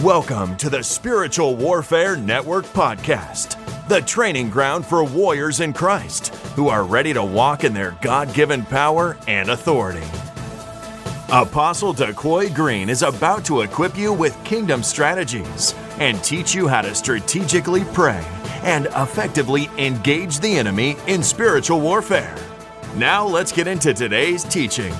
Welcome to the Spiritual Warfare Network podcast, the training ground for warriors in Christ who are ready to walk in their God-given power and authority. Apostle Decoy Green is about to equip you with kingdom strategies and teach you how to strategically pray and effectively engage the enemy in spiritual warfare. Now let's get into today's teaching.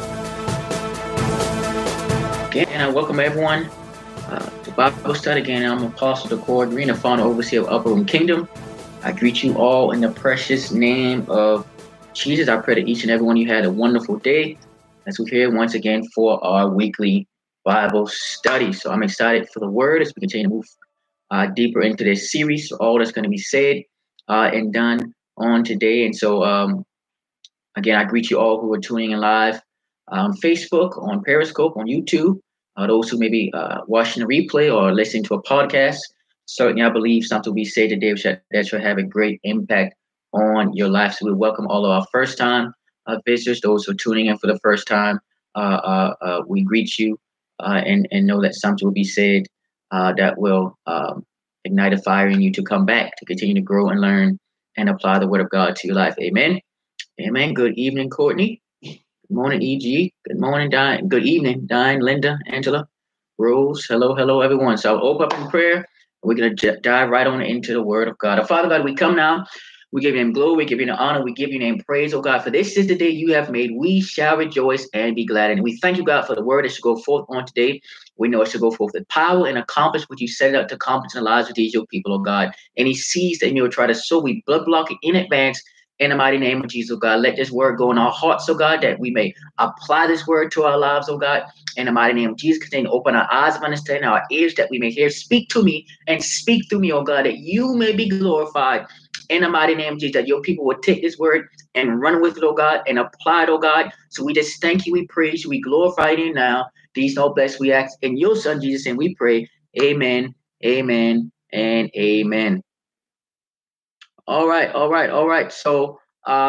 Again, and I welcome everyone to Bible study. Again, I'm Apostle Decoy Green, the founder and overseer of Upper Room Kingdom. I greet you all in the precious name of Jesus. I pray that each and every one of you had a wonderful day as we're here once again for our weekly Bible study. So I'm excited for the word as we continue to move deeper into this series. So all that's going to be said and done on today. And so, again, I greet you all who are tuning in live on Facebook, on Periscope, on YouTube. Those who may be watching a replay or listening to a podcast. Certainly, I believe something will be said today that shall have a great impact on your life. So we welcome all of our first-time visitors, those who are tuning in for the first time. We greet you and know that something will be said that will ignite a fire in you to come back, to continue to grow and learn and apply the word of God to your life. Amen. Amen. Good evening, Courtney. Good morning, E.G. Good morning, Diane. Good evening, Diane, Linda, Angela, Rose. Hello, everyone. So I'll open up in prayer. We're going to dive right on into the word of God. Our Father God, we come now. We give you name glory. We give you the honor. We give you name praise, oh God. For this is the day you have made. We shall rejoice and be glad. And we thank you, God, for the word that should go forth on today. We know it should go forth with power and accomplish what you set it up to accomplish in the lives of these your people, oh God. Any seeds that you will try to sow, we blood block it in advance. In the mighty name of Jesus, oh God, let this word go in our hearts, oh God, that we may apply this word to our lives, oh God. In the mighty name of Jesus, continue to open our eyes of understanding, our ears that we may hear. Speak to me and speak through me, oh God, that you may be glorified. In the mighty name of Jesus, that your people will take this word and run with it, oh God, and apply it, oh God. So we just thank you, we praise you, we glorify you now. These no bless we ask in your son Jesus, and we pray. Amen, amen, and amen. All right. So,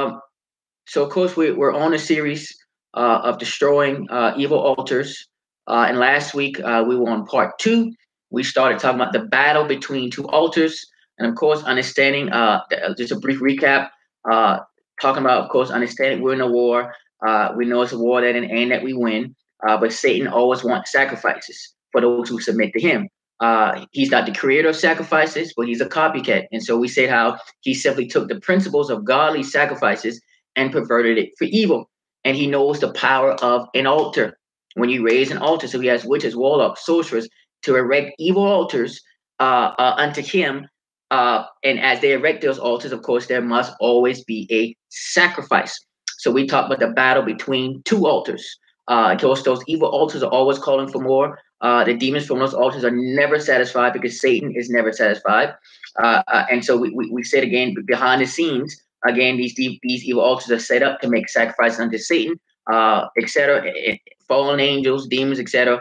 of course, we're on a series of destroying evil altars. And last week we were on part 2. We started talking about the battle between two altars, and of course, understanding. Just a brief recap. Talking about, of course, understanding we're in a war. We know it's a war that in the end that we win. But Satan always wants sacrifices for those who submit to him. He's not the creator of sacrifices, but he's a copycat. And so we said how he simply took the principles of godly sacrifices and perverted it for evil. And he knows the power of an altar. When you raise an altar, so he has witches, warlocks, sorcerers to erect evil altars unto him. And as they erect those altars, of course, there must always be a sacrifice. So we talked about the battle between two altars. Of course, those evil altars are always calling for more. The demons from those altars are never satisfied because Satan is never satisfied. And so we said again, behind the scenes, again, these evil altars are set up to make sacrifices unto Satan, etc., fallen angels, demons, etc.,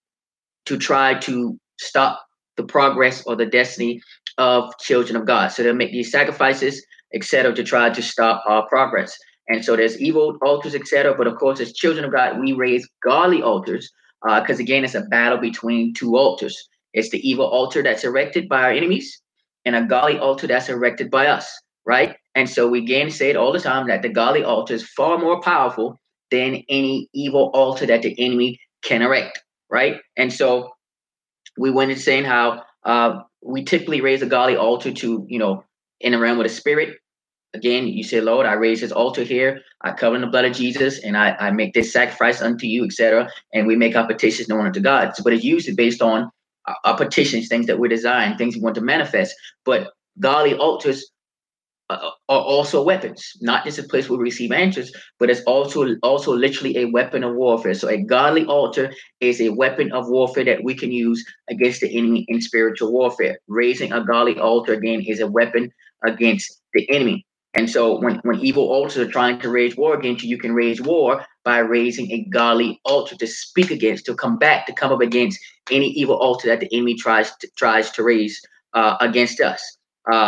to try to stop the progress or the destiny of children of God. So they'll make these sacrifices, etc., to try to stop our progress. And so there's evil altars, etc. But of course, as children of God, we raise godly altars because, again, it's a battle between two altars. It's the evil altar that's erected by our enemies and a godly altar that's erected by us, right? And so we again say it all the time that the godly altar is far more powerful than any evil altar that the enemy can erect, right? And so we went in saying how we typically raise a godly altar to, in the realm of the spirit. Again, you say, Lord, I raise this altar here. I cover in the blood of Jesus, and I make this sacrifice unto you, etc. And we make our petitions known unto God. So, but it's usually based on our petitions, things that we're desiring, things we want to manifest. But godly altars are also weapons, not just a place where we receive answers, but it's also literally a weapon of warfare. So a godly altar is a weapon of warfare that we can use against the enemy in spiritual warfare. Raising a godly altar, again, is a weapon against the enemy. And so when evil altars are trying to wage war against you, you can wage war by raising a godly altar to speak against, to combat, to come up against any evil altar that the enemy tries to raise against us.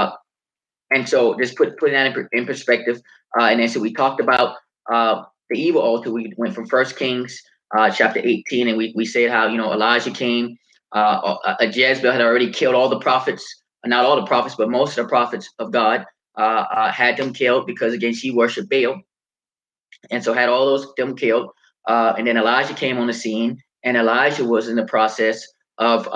And so just putting that in perspective. And then so we talked about the evil altar. We went from 1 Kings chapter 18, and we said how, Elijah came Jezebel had already killed all the prophets, not all the prophets, but most of the prophets of God. Had them killed because, again, she worshipped Baal, and so had all those them killed. And then Elijah came on the scene, and Elijah was in the process of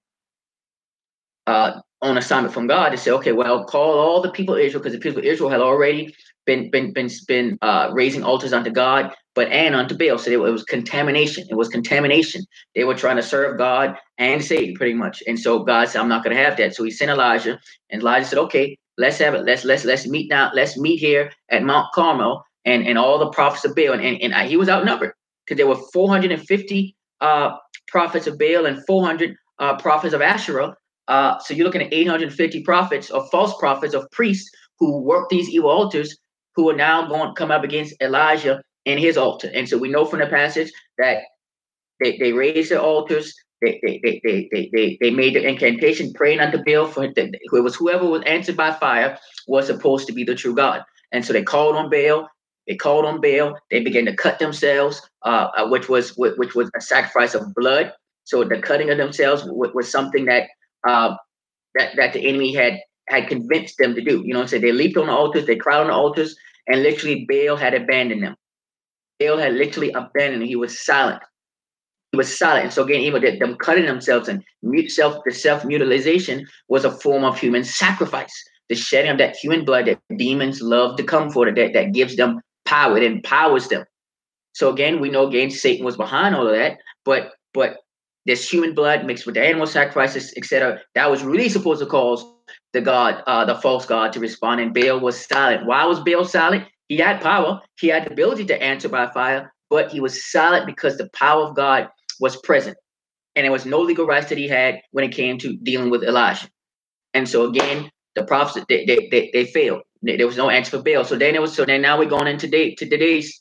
on assignment from God to say, okay, well, call all the people of Israel, because the people of Israel had already been raising altars unto God, and unto Baal. So it was contamination. It was contamination. They were trying to serve God and Satan pretty much. And so God said, I'm not going to have that. So he sent Elijah, and Elijah said, okay, let's have it. Let's meet now. Let's meet here at Mount Carmel, and all the prophets of Baal. And he was outnumbered because there were 450 prophets of Baal and 400 prophets of Asherah. So you're looking at 850 prophets or false prophets of priests who work these evil altars, who are now going to come up against Elijah and his altar. And so we know from the passage that they raised their altars. They made the incantation, praying unto Baal for it was whoever was answered by fire was supposed to be the true God. And so they called on Baal. They began to cut themselves, which was a sacrifice of blood. So the cutting of themselves was something that that the enemy had convinced them to do. So they leaped on the altars, they cried on the altars, and literally Baal had abandoned them. Baal had literally abandoned them. He was silent. And so again, even them cutting themselves and the self-mutilation was a form of human sacrifice. The shedding of that human blood that demons love to come for, that gives them power. It empowers them. So again, we know Satan was behind all of that, but this human blood mixed with the animal sacrifices, etc., that was really supposed to cause the false god to respond, and Baal was silent. Why was Baal silent? He had power. He had the ability to answer by fire, but he was silent because the power of God was present, and there was no legal rights that he had when it came to dealing with Elijah. And so again, the prophets they failed. There was no answer for Baal. So then now we're going into today's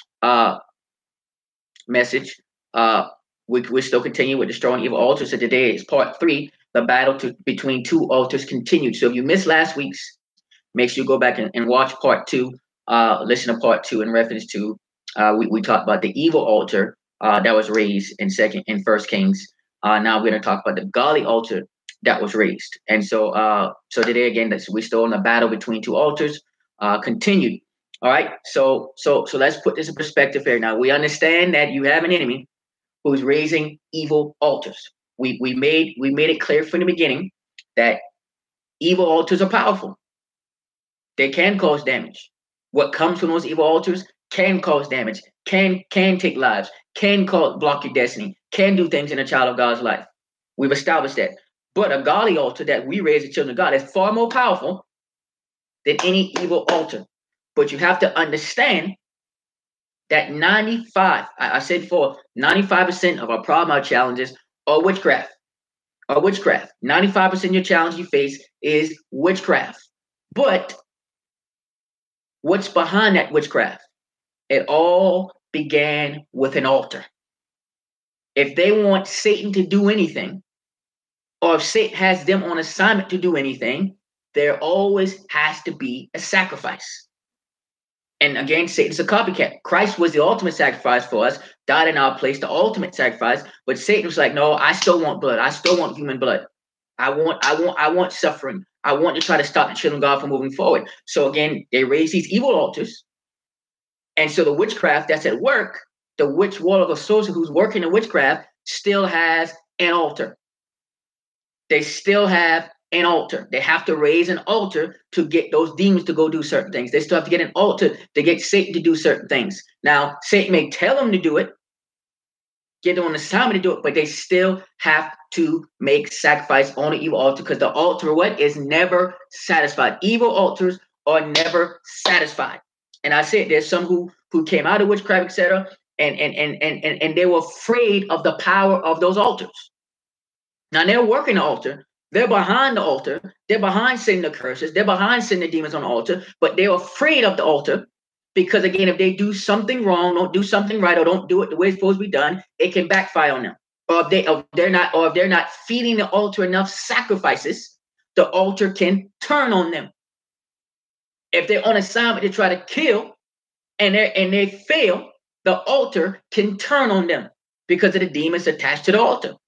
message. We still continue with destroying evil altars. So today is part 3. The battle between two altars continued. So if you missed last week's, make sure you go back and watch part 2. Listen to part 2 in reference to we talked about the evil altar that was raised in First Kings. Now we're going to talk about the godly altar that was raised. And so today again, we're still in the battle between two altars. Continued. All right. So let's put this in perspective here. Now we understand that you have an enemy who's raising evil altars. We made it clear from the beginning that evil altars are powerful. They can cause damage. What comes from those evil altars can cause damage, can take lives, can block your destiny, can do things in a child of God's life. We've established that. But a godly altar that we raise as children of God is far more powerful than any evil altar. But you have to understand that 95% of our problem, our challenges are witchcraft. 95% of your challenge you face is witchcraft. But what's behind that witchcraft? It all began with an altar. If they want Satan to do anything, or if Satan has them on assignment to do anything, there always has to be a sacrifice. And again, Satan's a copycat. Christ was the ultimate sacrifice for us, died in our place, the ultimate sacrifice. But Satan was like, no, I still want blood. I still want human blood. I want suffering. I want to try to stop the children of God from moving forward. So again, they raise these evil altars. And so the witchcraft that's at work, the witch, warlock, or sorcerer who's working the witchcraft still has an altar. They still have an altar. They have to raise an altar to get those demons to go do certain things. They still have to get an altar to get Satan to do certain things. Now, Satan may tell them to do it, get them on assignment to do it, but they still have to make sacrifice on the evil altar, because the altar is never satisfied. Evil altars are never satisfied. And I said there's some who came out of witchcraft, etc., and they were afraid of the power of those altars. Now they're working the altar. They're behind the altar. They're behind sending the curses. They're behind sending the demons on the altar. But they're afraid of the altar because, again, if they do something wrong, don't do something right, or don't do it the way it's supposed to be done, it can backfire on them. Or if they're not feeding the altar enough sacrifices, the altar can turn on them. If they're on assignment to try to kill and they fail, the altar can turn on them because of the demons attached to the altar.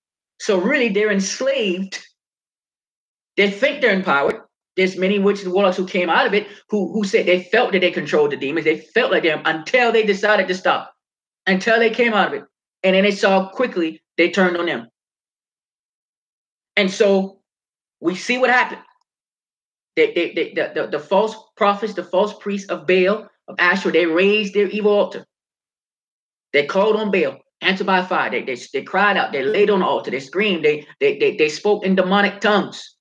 So really, they're enslaved. They think they're empowered. There's many witches and warlocks who came out of it who said they felt that they controlled the demons. They felt like them until they decided to stop, until they came out of it. And then they saw quickly they turned on them. And so we see what happened. The false prophets, the false priests of Baal, of Asherah, they raised their evil altar. They called on Baal, answered by fire. They cried out. They laid on the altar. They screamed. They spoke in demonic tongues.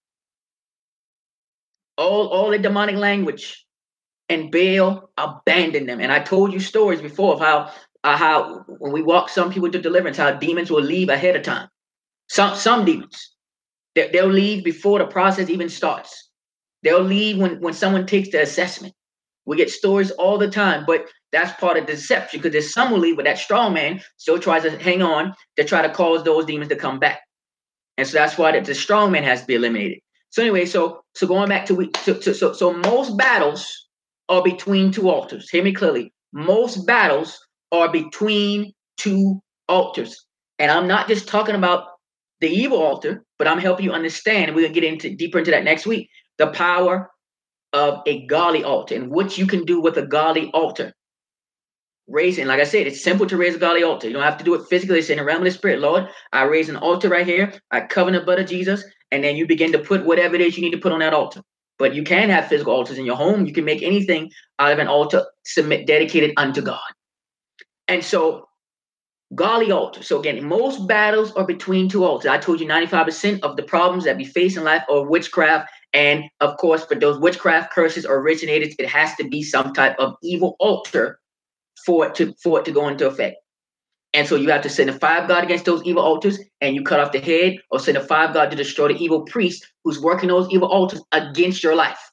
All the demonic language. And Baal abandoned them. And I told you stories before of how when we walk some people to deliverance, how demons will leave ahead of time. Some demons, they'll leave before the process even starts. They'll leave when someone takes the assessment. We get stories all the time, but that's part of the deception, because there's some will leave, but that strong man still tries to hang on to try to cause those demons to come back. And so that's why the strong man has to be eliminated. So anyway, so going back to so most battles are between two altars. Hear me clearly. Most battles are between two altars. And I'm not just talking about the evil altar, but I'm helping you understand, and we're going to get deeper into that next week, the power of a godly altar and what you can do with a godly altar. Raising, like I said, it's simple to raise a godly altar. You don't have to do it physically. It's in the realm of the spirit. Lord, I raise an altar right here. I cover the blood of Jesus. And then you begin to put whatever it is you need to put on that altar. But you can have physical altars in your home. You can make anything out of an altar dedicated unto God. And so godly altar. So again, most battles are between two altars. I told you 95% of the problems that we face in life are witchcraft. And of course, for those witchcraft curses originated, it has to be some type of evil altar for it to go into effect. And so you have to send a fire of God against those evil altars, and you cut off the head, or send a fire of God to destroy the evil priest who's working those evil altars against your life.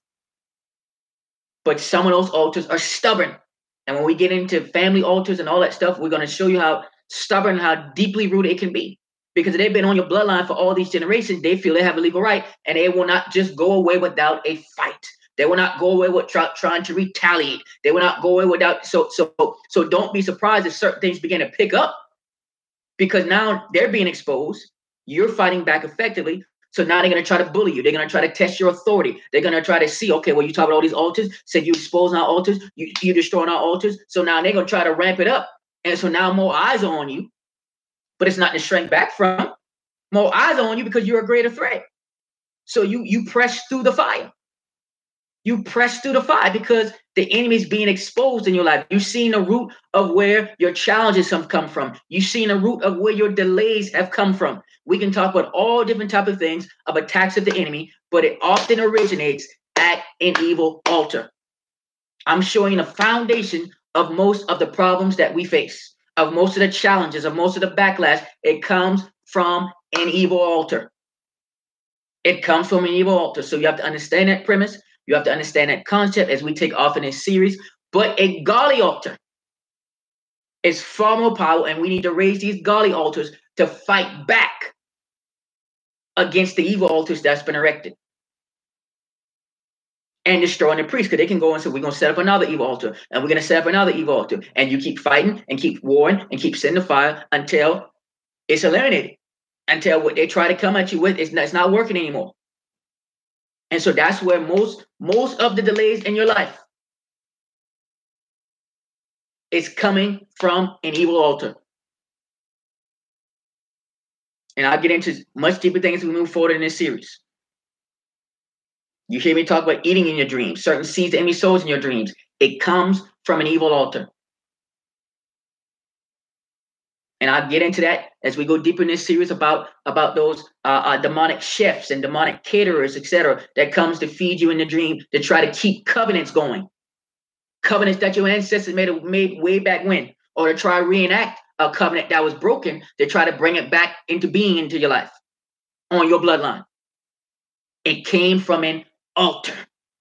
But some of those altars are stubborn. And when we get into family altars and all that stuff, we're going to show you how stubborn, how deeply rooted it can be. Because they've been on your bloodline for all these generations, they feel they have a legal right, and they will not just go away without a fight. They will not go away with trying to retaliate. They will not go away without. So don't be surprised if certain things begin to pick up, because now they're being exposed. You're fighting back effectively. So now they're going to try to bully you. They're going to try to test your authority. They're going to try to see, okay, well, you talk about all these altars, said you exposing our altars, you destroying our altars. So now they're going to try to ramp it up. And so now more eyes are on you, but it's not to shrink back from. More eyes are on you because you're a greater threat. So you press through the fire. You press through the fire because the enemy is being exposed in your life. You've seen the root of where your challenges have come from. You've seen the root of where your delays have come from. We can talk about all different types of things of attacks of the enemy, but it often originates at an evil altar. I'm showing the foundation of most of the problems that we face, of most of the challenges, of most of the backlash. It comes from an evil altar. It comes from an evil altar. So you have to understand that premise. You have to understand that concept as we take off in this series. But a godly altar is far more powerful, and we need to raise these godly altars to fight back against the evil altars that's been erected and destroying the priests, because they can go and say, we're going to set up another evil altar, and we're going to set up another evil altar. And you keep fighting and keep warring and keep sending the fire until it's eliminated, until what they try to come at you with is not working anymore. And so that's where most of the delays in your life is coming from an evil altar. And I'll get into much deeper things as we move forward in this series. You hear me talk about eating in your dreams, certain seeds the enemy sows in your dreams. It comes from an evil altar. And I'll get into that as we go deeper in this series about those demonic chefs and demonic caterers, etc., that comes to feed you in the dream to try to keep covenants going. Covenants that your ancestors made way back when, or to try to reenact a covenant that was broken, to try to bring it back into being into your life, on your bloodline. It came from an altar.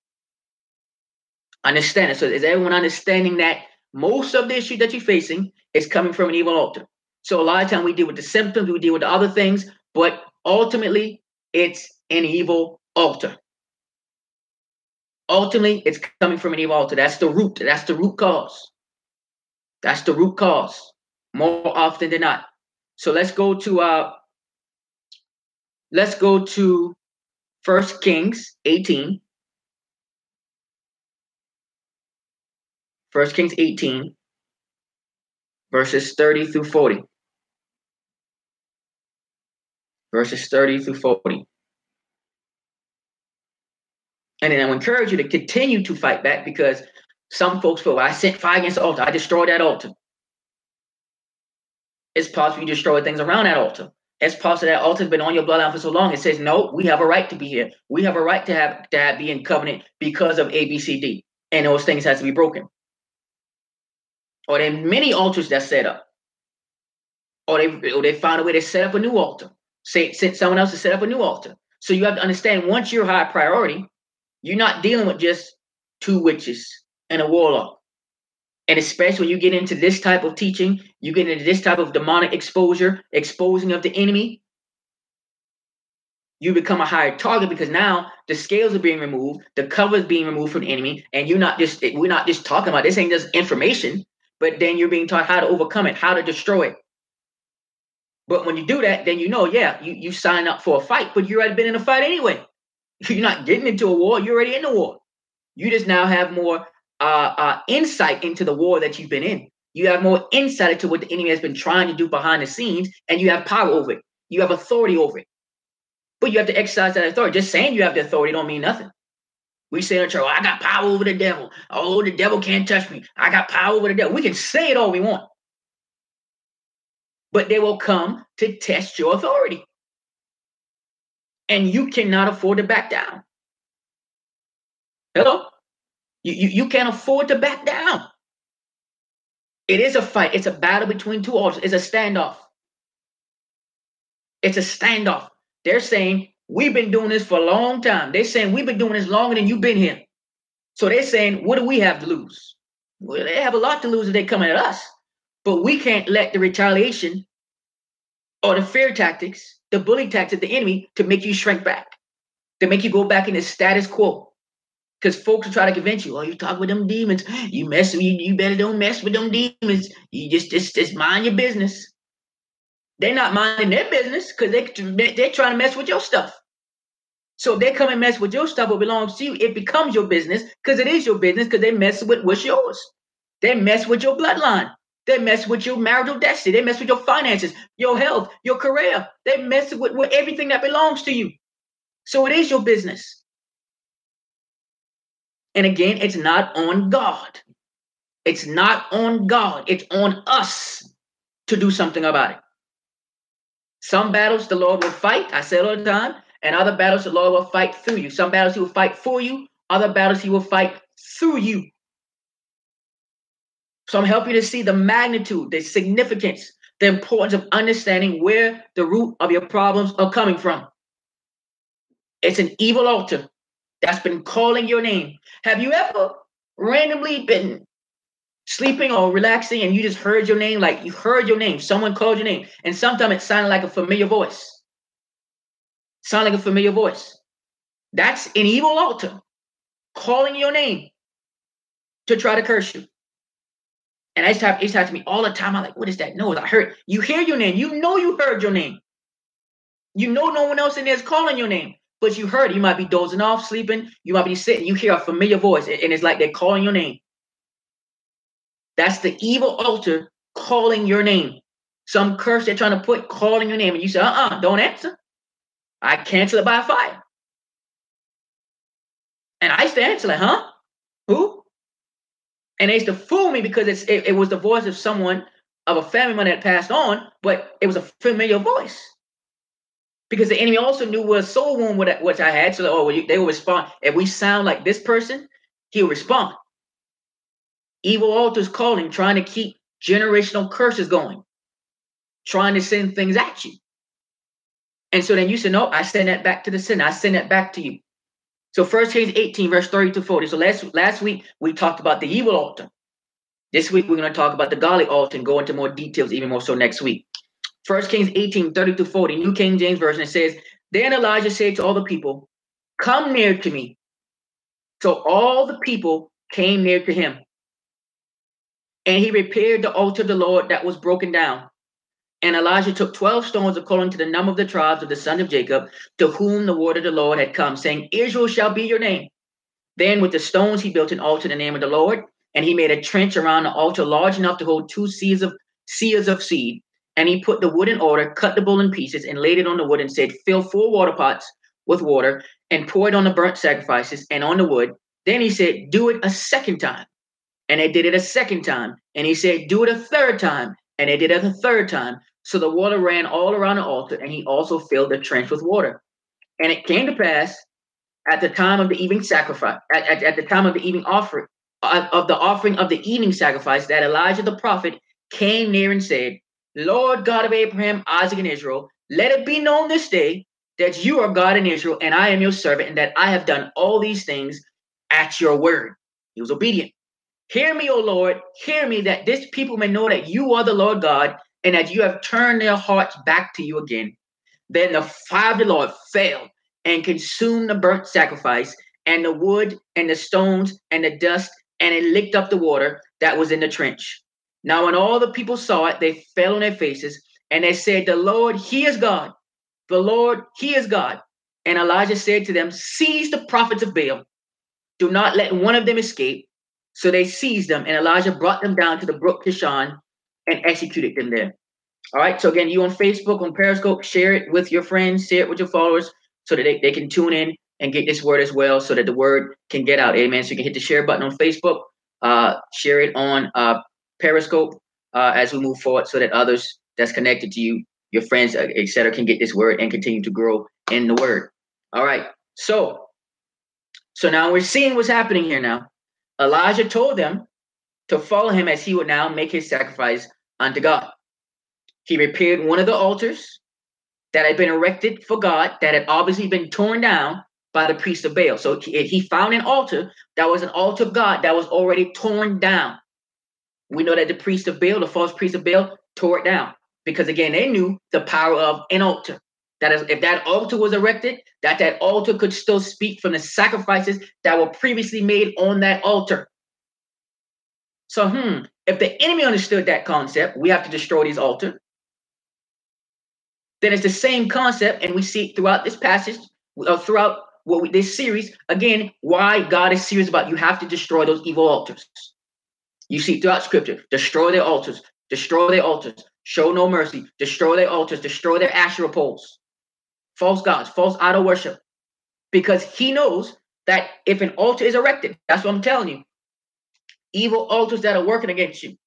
Understand it. So is everyone understanding that most of the issue that you're facing is coming from an evil altar? So a lot of time we deal with the symptoms, we deal with the other things, but ultimately it's an evil altar. Ultimately, it's coming from an evil altar. That's the root. That's the root cause. That's the root cause more often than not. So let's go to Let's go to 1 Kings 18. 1 Kings 18, verses 30 through 40. Verses 30 through 40. And then I encourage you to continue to fight back, because some folks feel, well, I sent fire against the altar. I destroyed that altar. It's possible you destroy things around that altar. It's possible that altar has been on your bloodline for so long. It says, no, we have a right to be here. We have a right to be in covenant because of A, B, C, D. And those things has to be broken. Or there are many altars that's set up. Or they found a way to set up a new altar. Sent someone else to set up a new altar. So you have to understand, once you're high priority, you're not dealing with just two witches and a warlock. And especially when you get into this type of teaching, you get into this type of demonic exposing of the enemy, you become a higher target, because now the scales are being removed, the cover is being removed from the enemy, and we're not just talking about, this ain't just information, but then you're being taught how to overcome it, how to destroy it. But when you do that, then you sign up for a fight, but you already been in a fight anyway. You're not getting into a war, you're already in the war. You just now have more insight into the war that you've been in. You have more insight into what the enemy has been trying to do behind the scenes, and you have power over it. You have authority over it. But you have to exercise that authority. Just saying you have the authority don't mean nothing. We say in the church, I got power over the devil. Oh, the devil can't touch me. I got power over the devil. We can say it all we want. But they will come to test your authority. And you cannot afford to back down. Hello? You can't afford to back down. It is a fight. It's a battle between two altars. It's a standoff. It's a standoff. They're saying, we've been doing this for a long time. They're saying, we've been doing this longer than you've been here. So they're saying, what do we have to lose? Well, they have a lot to lose if they're coming at us. But we can't let the retaliation or the fear tactics, the bully tactics of the enemy to make you shrink back, to make you go back in the status quo. Because folks will try to convince you, you talk with them demons. You better don't mess with them demons. You just mind your business. They're not minding their business, because they're trying to mess with your stuff. So if they come and mess with your stuff, what belongs to you, it becomes your business, because it is your business, because they mess with what's yours. They mess with your bloodline. They mess with your marital destiny. They mess with your finances, your health, your career. They mess with everything that belongs to you. So it is your business. And again, it's not on God. It's not on God. It's on us to do something about it. Some battles the Lord will fight, I say it all the time, and other battles the Lord will fight through you. Some battles he will fight for you, other battles he will fight through you. So I'm helping you to see the magnitude, the significance, the importance of understanding where the root of your problems are coming from. It's an evil altar that's been calling your name. Have you ever randomly been sleeping or relaxing and you just heard your name? Like you heard your name, someone called your name, and sometimes it sounded like a familiar voice. Sound like a familiar voice. That's an evil altar calling your name to try to curse you. And it's happened to me all the time. I'm like, what is that noise? I heard. You hear your name. You know you heard your name. You know no one else in there is calling your name, but you heard it. You might be dozing off, sleeping. You might be sitting. You hear a familiar voice, and it's like they're calling your name. That's the evil altar calling your name. Some curse they're trying to put calling your name, and you say, don't answer. I cancel it by fire. And I used to answer like, huh? Who? And they used to fool me because it was the voice of someone, of a family member that passed on, but it was a familiar voice. Because the enemy also knew what a soul wound which I had. So they will respond. If we sound like this person, he'll respond. Evil altars calling, trying to keep generational curses going, trying to send things at you. And so then you say, no, I send that back to the sin. I send that back to you. So 1 Kings 18, verse 30 to 40. So last week, we talked about the evil altar. This week, we're going to talk about the godly altar and go into more details, even more so next week. 1 Kings 18, 30 to 40, New King James Version, it says, then Elijah said to all the people, come near to me. So all the people came near to him. And he repaired the altar of the Lord that was broken down. And Elijah took 12 stones according to the number of the tribes of the sons of Jacob, to whom the word of the Lord had come, saying, Israel shall be your name. Then with the stones he built an altar in the name of the Lord, and he made a trench around the altar large enough to hold 2 seahs of seed. And he put the wood in order, cut the bull in pieces, and laid it on the wood, and said, Fill 4 water pots with water, and pour it on the burnt sacrifices and on the wood. Then he said, Do it a second time. And they did it a second time. And he said, Do it a third time. And they did it a third time. So the water ran all around the altar, and he also filled the trench with water. And it came to pass at the time of the evening sacrifice, at the time of the evening offering, of the offering of the evening sacrifice, that Elijah the prophet came near and said, Lord God of Abraham, Isaac, and Israel, let it be known this day that you are God in Israel, and I am your servant, and that I have done all these things at your word. He was obedient. Hear me, O Lord, hear me, that this people may know that you are the Lord God, and that you have turned their hearts back to you again. Then the fire of the Lord fell and consumed the burnt sacrifice, and the wood, and the stones, and the dust, and it licked up the water that was in the trench. Now when all the people saw it, they fell on their faces, and they said, The Lord, he is God. The Lord, he is God. And Elijah said to them, Seize the prophets of Baal. Do not let one of them escape. So they seized them, and Elijah brought them down to the brook Kishon and executed them there. All right. So again, you on Facebook, on Periscope, share it with your friends, share it with your followers so that they can tune in and get this word as well, so that the word can get out. Amen. So you can hit the share button on Facebook, share it on Periscope as we move forward, so that others that's connected to you, your friends, etc., can get this word and continue to grow in the word. All right. So now we're seeing what's happening here now. Elijah told them to follow him as he would now make his sacrifice unto God. He repaired one of the altars that had been erected for God, that had obviously been torn down by the priest of Baal. So he found an altar that was an altar of God that was already torn down. We know that the priest of Baal, the false priest of Baal, tore it down because, again, they knew the power of an altar. That is, if that altar was erected, that altar could still speak from the sacrifices that were previously made on that altar. So, if the enemy understood that concept, we have to destroy these altars. Then it's the same concept, and we see it throughout this passage, throughout this series. Again, why God is serious about you have to destroy those evil altars. You see throughout Scripture, destroy their altars, show no mercy, destroy their altars, destroy their Asherah poles, false gods, false idol worship. Because he knows that if an altar is erected, that's what I'm telling you, evil altars that are working against you.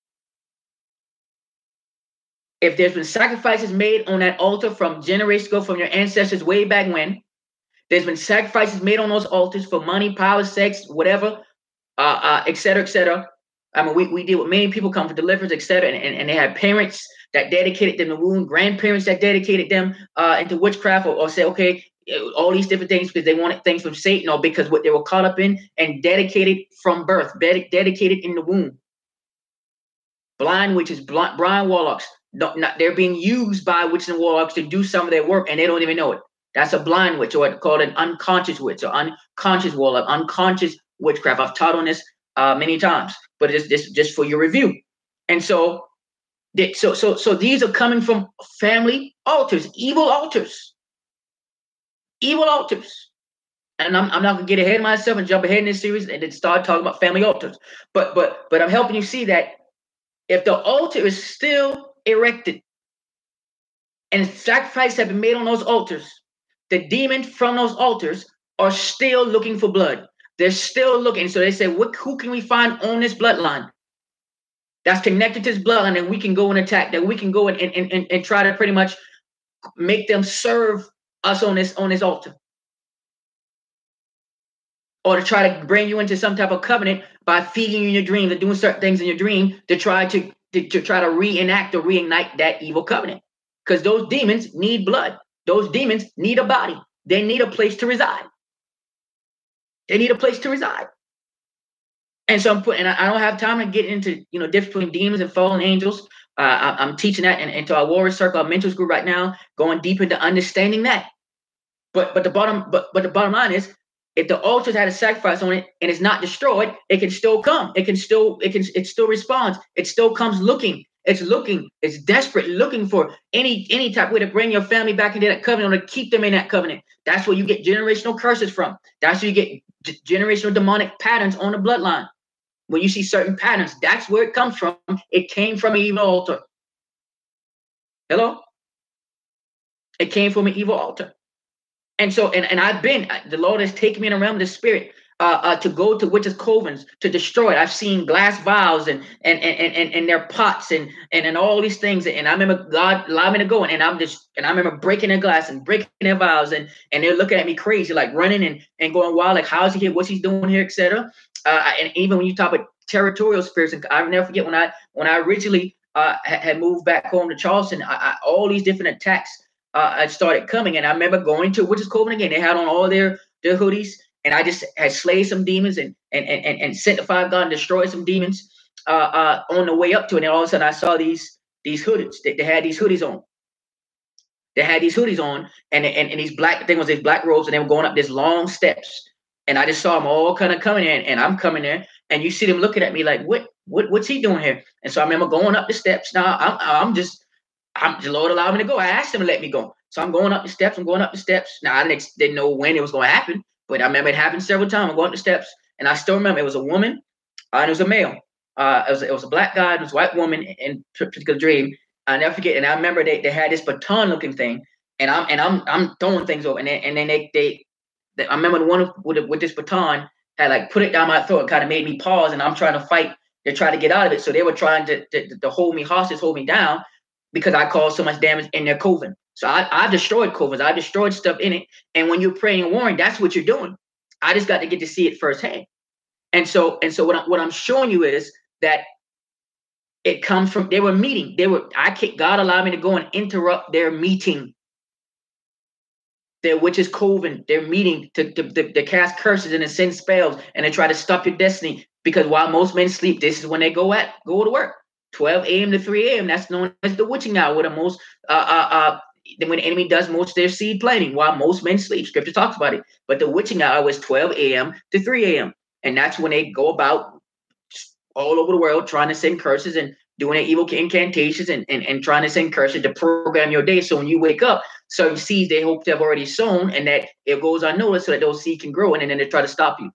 If there's been sacrifices made on that altar from generations ago, from your ancestors way back when, there's been sacrifices made on those altars for money, power, sex, whatever, et cetera, et cetera. I mean, we deal with many people come for deliverance, et cetera, and they have parents that dedicated them to womb, grandparents that dedicated them into witchcraft, or say, okay, all these different things because they wanted things from Satan, or because what they were caught up in and dedicated from birth, dedicated in the womb. Blind witches, blind warlocks, they're being used by witches and warlocks to do some of their work, and they don't even know it. That's a blind witch, or called an unconscious witch, or unconscious warlock, unconscious witchcraft. I've taught on this many times, but it's just for your review. And so these are coming from family altars, evil altars. Evil altars. And I'm not gonna get ahead of myself and jump ahead in this series and then start talking about family altars. But I'm helping you see that if the altar is still erected and sacrifices have been made on those altars, the demons from those altars are still looking for blood. They're still looking. So they say, who can we find on this bloodline that's connected to this bloodline that we can go and attack, that we can go and try to pretty much make them serve us on this altar, or to try to bring you into some type of covenant by feeding you in your dream, or doing certain things in your dream to try to reenact or reignite that evil covenant. Because those demons need blood. Those demons need a body. They need a place to reside. And so I don't have time to get into difference between demons and fallen angels. I'm teaching that into our Warrior Circle, our mentors group right now, going deep into understanding that. But the bottom line is, if the altar had a sacrifice on it and it's not destroyed, it can still come. It still responds. It still comes looking It's desperate, looking for any type of way to bring your family back into that covenant or to keep them in that covenant. That's where you get generational curses from. That's where you get generational demonic patterns on the bloodline. When you see certain patterns, that's where it comes from. It came from an evil altar. Hello? It came from an evil altar. And so, and the Lord has taken me in the realm of the spirit to go to witches' covens to destroy it. I've seen glass vials and their pots and all these things. And I remember God allowed me to go, and I remember breaking their glass and breaking their vials, and they're looking at me crazy, like running and going wild, like, how's he here? What's he doing here, etc. And even when you talk about territorial spirits, and I'll never forget when I originally had moved back home to Charleston, all these different attacks started coming, and I remember going to witches' coven again. They had on all their hoodies, and I just had slayed some demons and sanctified God and destroyed some demons on the way up to it. And all of a sudden, I saw these hoodies. They had these hoodies on. They had these hoodies on, and these black robes, and they were going up these long steps. And I just saw them all kind of coming in, and I'm coming there, and you see them looking at me like, what's he doing here? And so I remember going up the steps. Now the Lord allowed me to go. I asked him to let me go. So I'm going up the steps. Now I didn't know when it was going to happen, but I remember it happened several times. I'm going up the steps, and I still remember it was a woman and it was a male. It was a black guy, it was a white woman in particular dream. I never forget. And I remember they had this baton looking thing, and I'm throwing things over, and then they I remember the one with this baton had like put it down my throat, kind of made me pause, and I'm trying to fight. They're trying to get out of it, so they were trying to hold me hostage, hold me down, because I caused so much damage in their coven. So I destroyed covens. I destroyed stuff in it. And when you're praying and warring, that's what you're doing. I just got to get to see it firsthand. And so what I'm showing you is that it comes from, they were meeting. God allowed me to go and interrupt their meeting. Their witches' coven, their meeting to cast curses and to send spells and to try to stop your destiny. Because while most men sleep, this is when they go to work. 12 a.m. to 3 a.m. That's known as the witching hour, where when the enemy does most of their seed planting, while most men sleep. Scripture talks about it. But the witching hour was 12 a.m. to 3 a.m. And that's when they go about all over the world trying to send curses and doing their evil incantations and trying to send curses to program your day. So when you wake up, certain seeds they hope to have already sown, and that it goes unnoticed so that those seeds can grow, and then they try to stop you.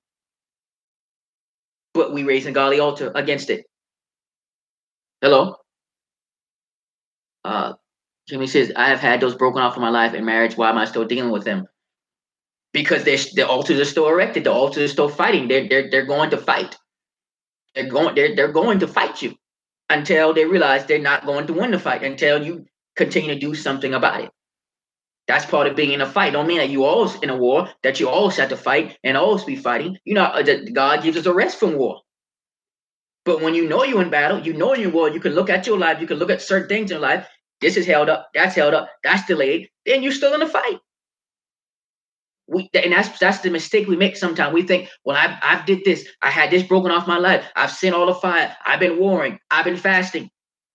But we raise a godly altar against it. Hello? Jimmy says, I have had those broken off of my life in marriage. Why am I still dealing with them? Because the altars are still erected. The altars are still fighting. They're going to fight. They're going to fight you until they realize they're not going to win the fight, until you continue to do something about it. That's part of being in a fight. Don't mean that you always in a war, that you always have to fight and always be fighting. You know, that God gives us a rest from war. But when you know you're in battle, you know you're in war, you can look at your life, you can look at certain things in life. This is held up, that's delayed. Then you're still in the fight. And that's the mistake we make sometimes. We think, well, I've did this. I had this broken off my life. I've sent all the fire. I've been warring. I've been fasting.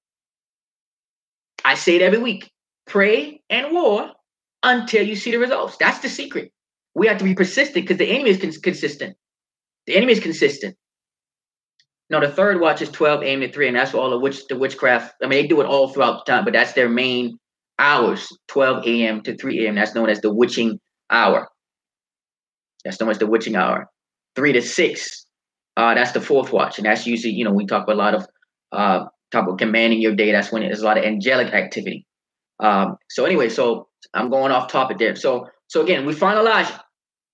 I say it every week. Pray and war until you see the results. That's the secret. We have to be persistent because the enemy is consistent. The enemy is consistent. No, the third watch is 12 a.m. to 3, and that's all the witchcraft. I mean, they do it all throughout the time, but that's their main hours, 12 a.m. to 3 a.m. That's known as the witching hour. That's known as the witching hour. 3 to 6, that's the fourth watch, and that's usually, we talk about a lot of talk about commanding your day. That's when there's a lot of angelic activity. So anyway, so I'm going off topic there. So again, we find Elijah,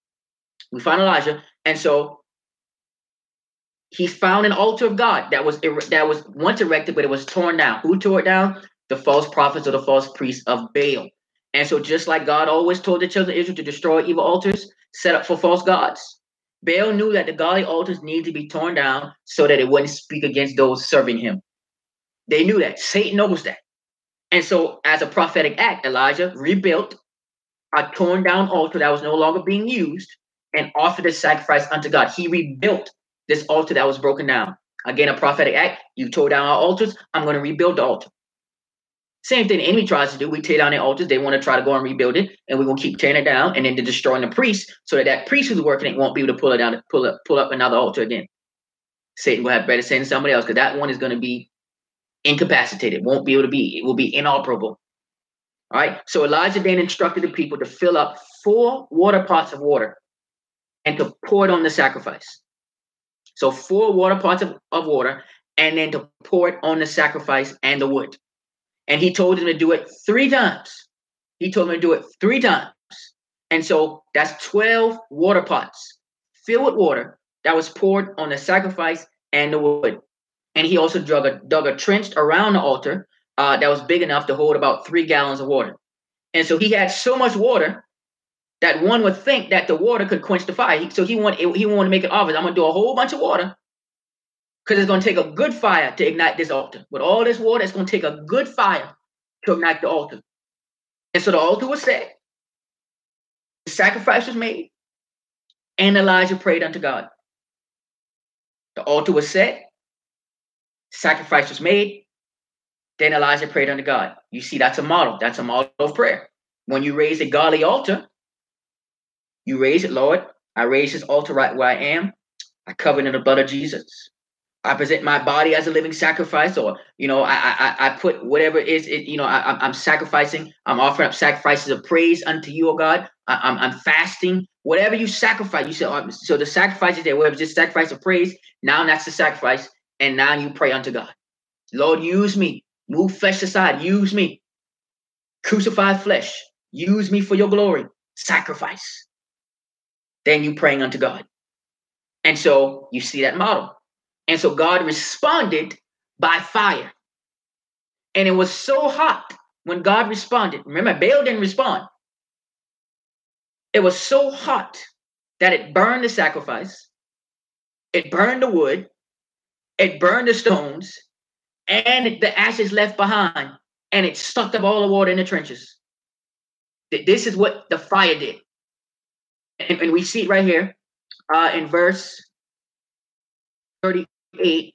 and so he found an altar of God that was once erected, but it was torn down. Who tore it down? The false prophets or the false priests of Baal. And so just like God always told the children of Israel to destroy evil altars set up for false gods, Baal knew that the godly altars needed to be torn down so that it wouldn't speak against those serving him. They knew that. Satan knows that. And so as a prophetic act, Elijah rebuilt a torn down altar that was no longer being used and offered a sacrifice unto God. He rebuilt this altar that was broken down. Again, a prophetic act. You tore down our altars. I'm going to rebuild the altar. Same thing the enemy tries to do. We tear down their altars. They want to try to go and rebuild it. And we're going to keep tearing it down. And then they're destroying the priest so that priest who's working it won't be able to pull it down, pull up another altar again. Satan will have better send somebody else because that one is going to be incapacitated, won't be able to be, it will be inoperable. All right. So Elijah then instructed the people to fill up 4 water pots of water and to pour it on the sacrifice. So 4 water pots of water, and then to pour it on the sacrifice and the wood. And he told them to do it 3 times. He told them to do it 3 times. And so that's 12 water pots filled with water that was poured on the sacrifice and the wood. And he also dug a trench around the altar that was big enough to hold about 3 gallons of water. And so he had so much water that one would think that the water could quench the fire. So he wanted to make it obvious. I'm going to do a whole bunch of water because it's going to take a good fire to ignite this altar. With all this water, it's going to take a good fire to ignite the altar. And so the altar was set, the sacrifice was made, and Elijah prayed unto God. The altar was set, sacrifice was made, then Elijah prayed unto God. You see, that's a model. That's a model of prayer. When you raise a godly altar, you raise it, Lord. I raise this altar right where I am. I cover it in the blood of Jesus. I present my body as a living sacrifice, or I put whatever it is. I'm sacrificing. I'm offering up sacrifices of praise unto you, oh God. I'm fasting. Whatever you sacrifice, you say. So the sacrifice is there. Whatever, just sacrifice of praise. Now that's the sacrifice, and now you pray unto God. Lord, use me. Move flesh aside. Use me. Crucify flesh. Use me for your glory. Sacrifice. Then you praying unto God. And so you see that model. And so God responded by fire. And it was so hot when God responded. Remember, Baal didn't respond. It was so hot that it burned the sacrifice. It burned the wood. It burned the stones. And the ashes left behind. And it sucked up all the water in the trenches. This is what the fire did. And we see it right here in verse 38.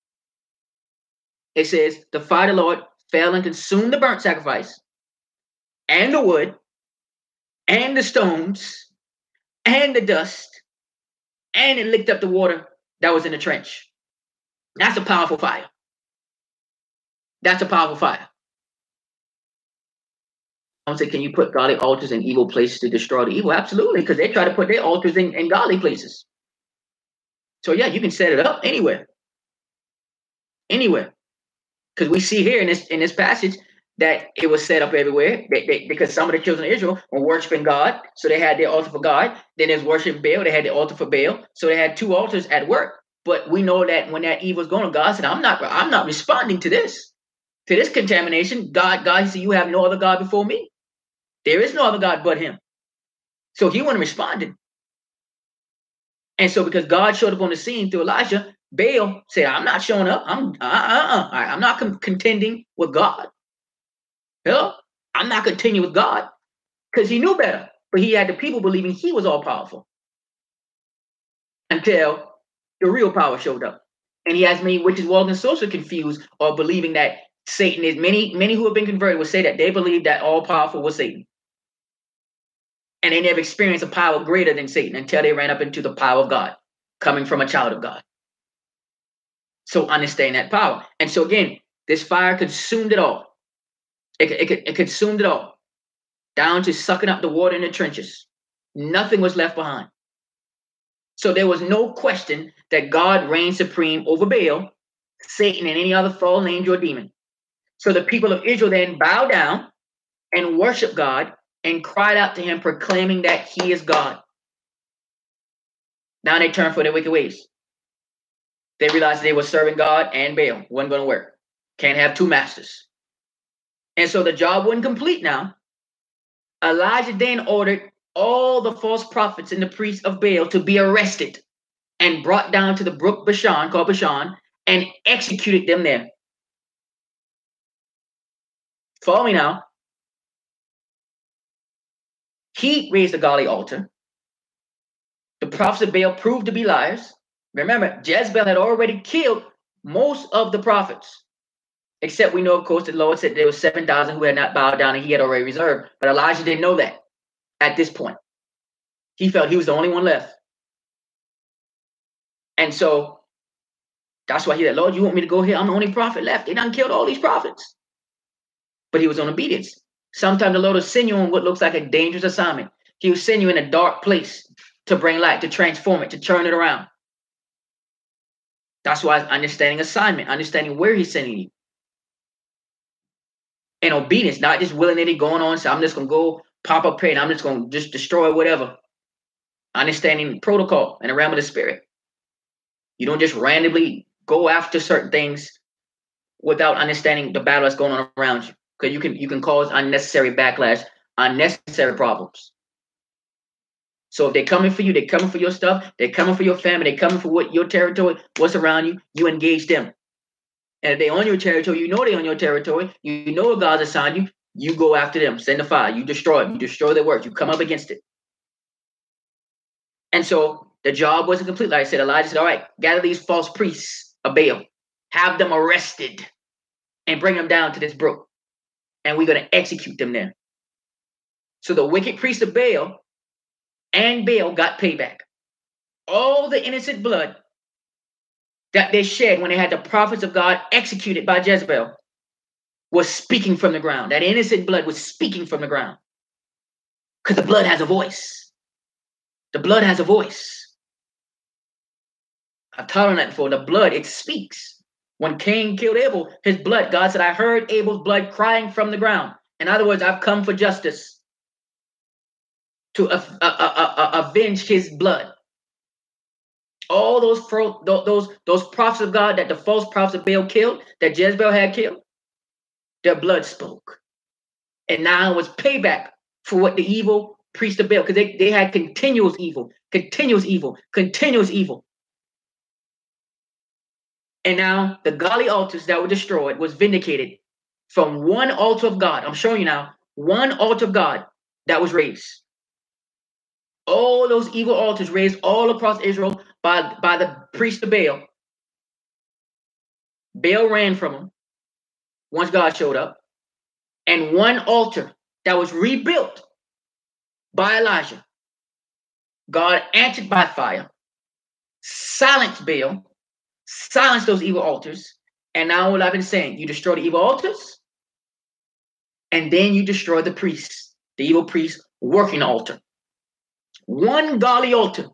It says, the fire of the Lord fell and consumed the burnt sacrifice and the wood and the stones and the dust, and it licked up the water that was in the trench. That's a powerful fire. That's a powerful fire. I'm saying, can you put godly altars in evil places to destroy the evil? Absolutely, because they try to put their altars in godly places. So yeah, you can set it up anywhere. Anywhere. Because we see here in this passage that it was set up everywhere. Because some of the children of Israel were worshiping God, so they had their altar for God. Then there's worshiping Baal, they had the altar for Baal. So they had 2 altars at work. But we know that when that evil was going on, God said, I'm not responding to this contamination. God said, you have no other God before me. There is no other God but him. So he wasn't responding. And so because God showed up on the scene through Elijah, Baal said, I'm not showing up. I'm not contending with God. Hello? I'm not contending with God, because he knew better. But he had the people believing he was all powerful until the real power showed up. And he has many witches walking social confused, or believing that Satan is many who have been converted will say that they believe that all powerful was Satan. And they never experienced a power greater than Satan until they ran up into the power of God, coming from a child of God. So understand that power. And so again, this fire consumed it all. It consumed it all, down to sucking up the water in the trenches. Nothing was left behind. So there was no question that God reigned supreme over Baal, Satan, and any other fallen angel or demon. So the people of Israel then bowed down and worshiped God and cried out to him, proclaiming that he is God. Now they turned for their wicked ways. They realized they were serving God and Baal. Wasn't going to work. Can't have 2 masters. And so the job wasn't complete now. Elijah then ordered all the false prophets and the priests of Baal to be arrested and brought down to the brook Bashan, called Bashan, and executed them there. Follow me now. He raised a godly altar. The prophets of Baal proved to be liars. Remember, Jezebel had already killed most of the prophets. Except we know, of course, the Lord said there were 7,000 who had not bowed down, and he had already reserved. But Elijah didn't know that at this point. He felt he was the only one left. And so That's why he said, Lord, you want me to go here? I'm the only prophet left. They done killed all these prophets. But he was on obedience. Sometimes the Lord will send you on what looks like a dangerous assignment. He will send you in a dark place to bring light, to transform it, to turn it around. That's why understanding assignment, understanding where he's sending you. And obedience, not just willy-nilly going on. So I'm just going to go pop up here and I'm just going to just destroy whatever. Understanding protocol and the realm of the spirit. You don't just randomly go after certain things without understanding the battle that's going on around you. Because you can cause unnecessary backlash, unnecessary problems. So if they're coming for you, they're coming for your stuff, they're coming for your family, they're coming for what your territory, what's around you, you engage them. And if they're on your territory, you know they're on your territory, you know what God's assigned you, you go after them, send the fire, you destroy it, you destroy their work, you come up against it. And so the job wasn't complete. Like I said, Elijah said, all right, gather these false priests of Baal, have them arrested and bring them down to this brook. And we're going to execute them there. So the wicked priests of Baal and Baal got payback. All the innocent blood that they shed when they had the prophets of God executed by Jezebel was speaking from the ground. That innocent blood was speaking from the ground. Because the blood has a voice. The blood has a voice. I've taught on that before. The blood, it speaks. When Cain killed Abel, his blood, God said, I heard Abel's blood crying from the ground. In other words, I've come for justice to avenge his blood. All those prophets of God that the false prophets of Baal killed, that Jezebel had killed, their blood spoke. And now it was payback for what the evil priest of Baal, because they had continuous evil. And now the godly altars that were destroyed was vindicated from one altar of God. I'm showing you now, one altar of God that was raised. All those evil altars raised all across Israel by the priest of Baal. Baal ran from them once God showed up. And one altar that was rebuilt by Elijah. God answered by fire, silenced Baal, silence those evil altars. And now what I've been saying, you destroy the evil altars, and then you destroy the priests, the evil priests working the altar. One godly altar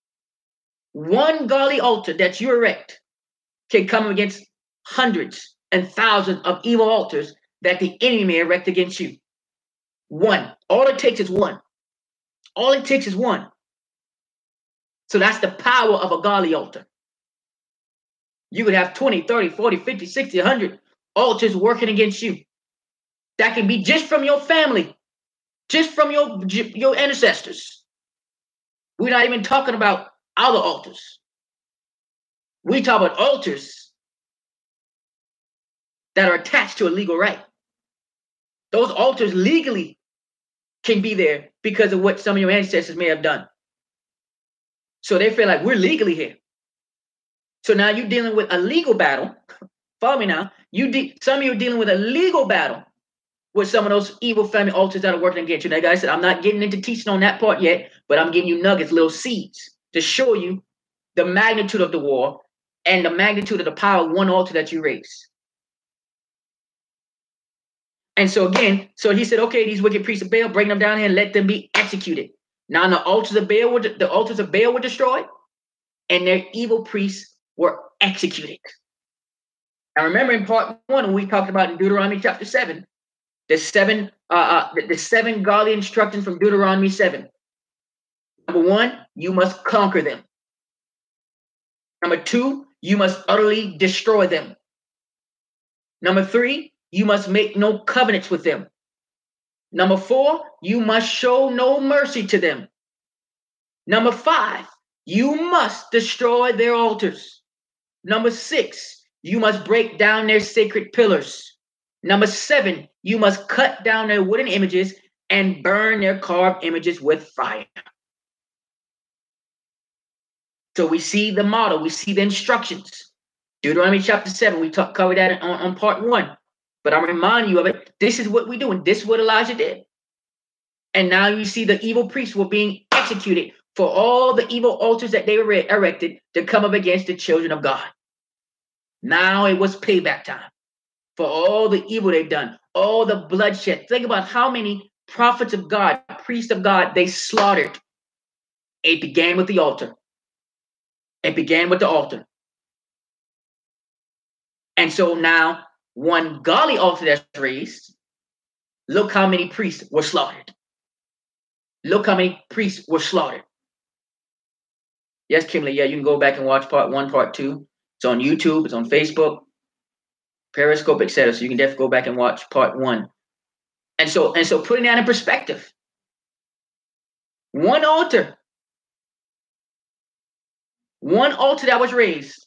that you erect can come against hundreds and thousands of evil altars that the enemy may erect against you. One. All it takes is one. All it takes is one. So that's the power of a godly altar. You could have 20, 30, 40, 50, 60, 100 altars working against you. That can be just from your family, just from your ancestors. We're not even talking about other altars. We talk about altars that are attached to a legal right. Those altars legally can be there because of what some of your ancestors may have done. So they feel like we're legally here. So now you're dealing with a legal battle. Follow me now. Some of you are dealing with a legal battle with some of those evil family altars that are working against you. Now, guys, I'm not getting into teaching on that part yet, but I'm giving you nuggets, little seeds to show you the magnitude of the war and the magnitude of the power of one altar that you raise. And so again, he said, okay, these wicked priests of Baal, bring them down here and let them be executed. Now the altars of Baal were destroyed, and their evil priests were executed. Now remember in part 1, when we talked about in Deuteronomy chapter 7, the seven godly instructions from Deuteronomy 7. Number 1, you must conquer them. Number 2, you must utterly destroy them. Number 3, you must make no covenants with them. Number 4, you must show no mercy to them. Number 5, you must destroy their altars. Number 6, you must break down their sacred pillars. Number 7, you must cut down their wooden images and burn their carved images with fire. So we see the model, we see the instructions. Deuteronomy chapter 7, we covered that on part 1. But I'm reminding you of it. This is what we're doing. This is what Elijah did. And now you see the evil priests were being executed for all the evil altars that they erected to come up against the children of God. Now it was payback time for all the evil they've done, all the bloodshed. Think about how many prophets of God, priests of God, they slaughtered. It began with the altar. It began with the altar. And so now, one godly altar that's raised, look how many priests were slaughtered. Look how many priests were slaughtered. Yes, Kimberly, yeah, you can go back and watch part 1, part 2. It's on YouTube, it's on Facebook, Periscope, etc. So you can definitely go back and watch part 1. And so putting that in perspective, one altar that was raised,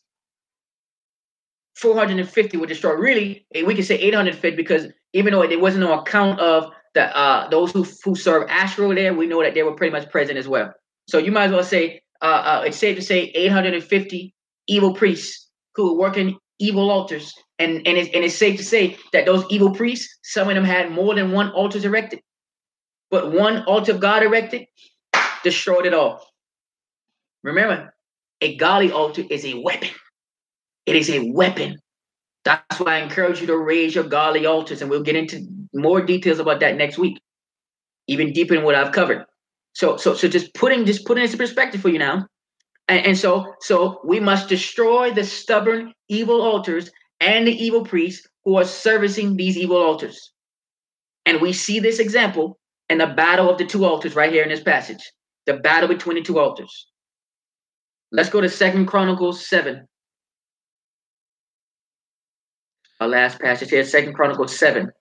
450 were destroyed. Really, we could say 850 because even though it wasn't on account of the those who serve Asherah there, we know that they were pretty much present as well. So you might as well say it's safe to say 850 evil priests who were working evil altars, and it's safe to say that those evil priests, some of them had more than one altars erected, but one altar of God erected destroyed it all. Remember, a godly altar is a weapon. It is a weapon. That's why I encourage you to raise your godly altars, and we'll get into more details about that next week, even deeper in what I've covered. So just putting this into perspective for you now. And so we must destroy the stubborn evil altars and the evil priests who are servicing these evil altars. And we see this example in the battle of the two altars right here in this passage, the battle between the two altars. Let's go to 2 Chronicles 7. Our last passage here, 2 Chronicles 7.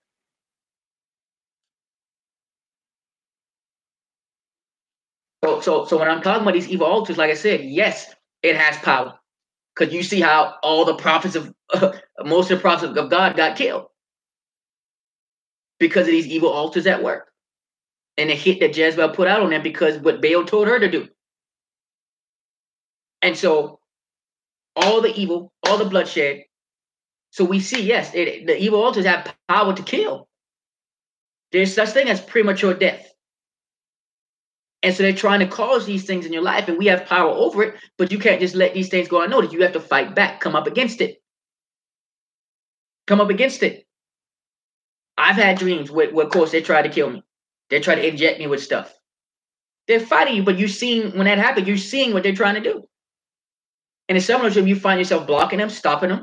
So when I'm talking about these evil altars, like I said, yes, it has power. Because you see how all the prophets of, most of the prophets of God got killed. Because of these evil altars at work. And the hit that Jezebel put out on them because what Baal told her to do. And so all the evil, all the bloodshed. So we see, yes, the evil altars have power to kill. There's such thing as premature death. And so they're trying to cause these things in your life, and we have power over it, but you can't just let these things go unnoticed. You have to fight back, come up against it. Come up against it. I've had dreams where of course, they try to kill me. They try to inject me with stuff. They're fighting you, but you're seeing, when that happens, you're seeing what they're trying to do. And in some of them, you find yourself blocking them, stopping them.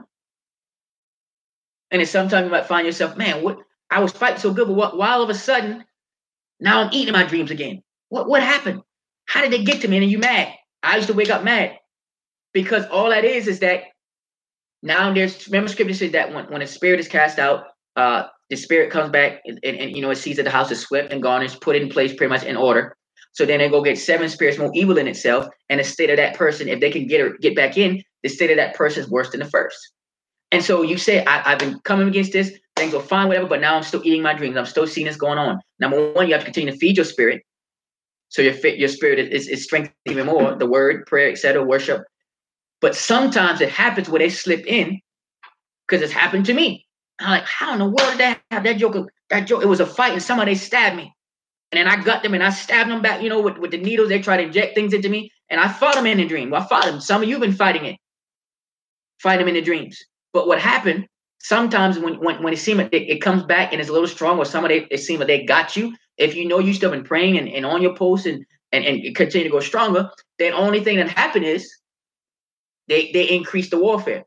And then sometimes you might find yourself, man, what? I was fighting so good, but why all of a sudden, now I'm eating my dreams again? What happened? How did they get to me? And you mad? I used to wake up mad because all that is that now remember scripture says that when a spirit is cast out, the spirit comes back and it sees that the house is swept and garnished, put in place pretty much in order. So then they go get 7 spirits more evil in itself, and the state of that person, if they can get back in, the state of that person is worse than the first. And so you say, I've been coming against this, things are fine, whatever, but now I'm still eating my dreams. I'm still seeing this going on. Number one, you have to continue to feed your spirit. So your spirit is strengthened even more, the word, prayer, etc., worship. But sometimes it happens where they slip in, because it's happened to me. I'm like, how in the world did that happen? That joke, it was a fight and somebody stabbed me. And then I got them and I stabbed them back, with the needles. They try to inject things into me. And I fought them in the dream. Well, I fought them. Some of you have been fighting it. Fight them in the dreams. But what happened, sometimes when it seems like it comes back and it's a little strong, or it seems like they got you, if you know you still been praying and on your post and continue to go stronger, then only thing that happened is they increased the warfare.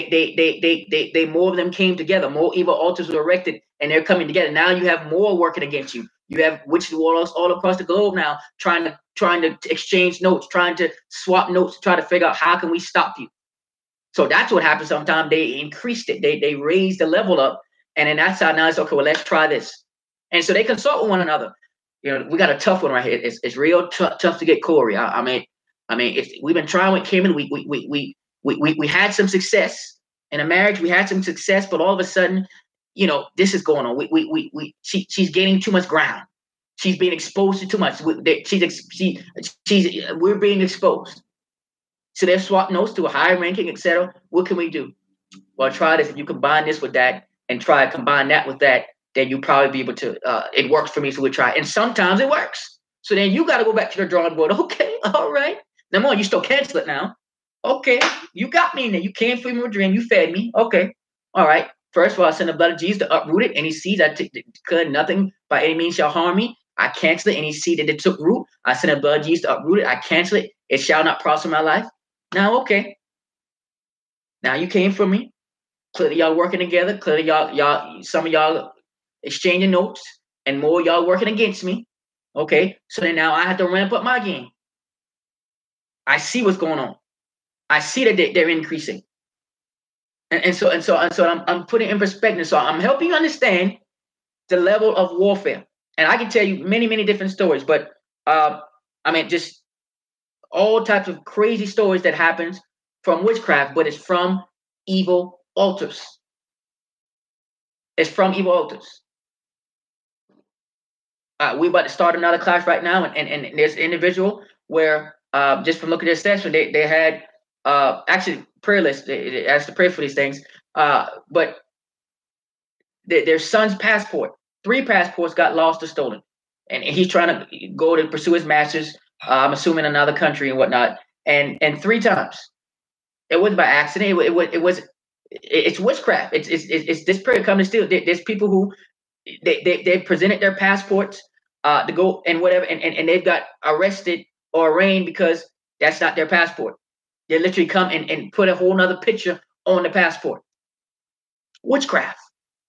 They more of them came together. More evil altars were erected, and they're coming together. Now you have more working against you. You have witches warlocks all across the globe now trying to exchange notes, trying to swap notes, to try to figure out how can we stop you. So that's what happens. Sometimes they increased it. They raised the level up, and then that's how now it's okay. Well, let's try this. And so they consult with one another. We got a tough one right here. It's real tough to get Corey. I mean, we've been trying with Kim, and we had some success in a marriage. We had some success, but all of a sudden, this is going on. She's gaining too much ground. She's being exposed to too much. We're being exposed. So they've swapped notes to a higher ranking, etc. What can we do? Well, try this. If you combine this with that and try to combine that with that, then you'll probably be able to, it works for me, so we'll try. And sometimes it works. So then you got to go back to the drawing board. Okay, all right. Number one, you still cancel it now. Okay, you got me in there. You came for me with a dream. You fed me. Okay, all right. First of all, I send the blood of Jesus to uproot it. Any seeds I declare nothing by any means shall harm me. I cancel it. Any seed that it took root, I send the blood of Jesus to uproot it. I cancel it. It shall not prosper my life. Now, okay. Now you came for me. Clearly, y'all working together. Clearly, some of y'all exchanging notes, and more y'all working against me. Okay, so then now I have to ramp up my game. I see what's going on. I see that they're increasing, and so I'm putting in perspective. So I'm helping you understand the level of warfare, and I can tell you many different stories. But just all types of crazy stories that happens from witchcraft, but it's from evil altars. It's from evil altars. We're about to start another class right now, and there's an individual where just from looking at their session, they had actually prayer list. They asked to pray for these things, but their son's passport, 3 passports got lost or stolen, and he's trying to go to pursue his master's. I'm assuming another country and whatnot, and 3 times. It wasn't by accident. It's witchcraft. It's this period coming to steal. There's people who they presented their passports to go and whatever, and they've got arrested or arraigned because that's not their passport. They literally come and put a whole nother picture on the passport. Witchcraft.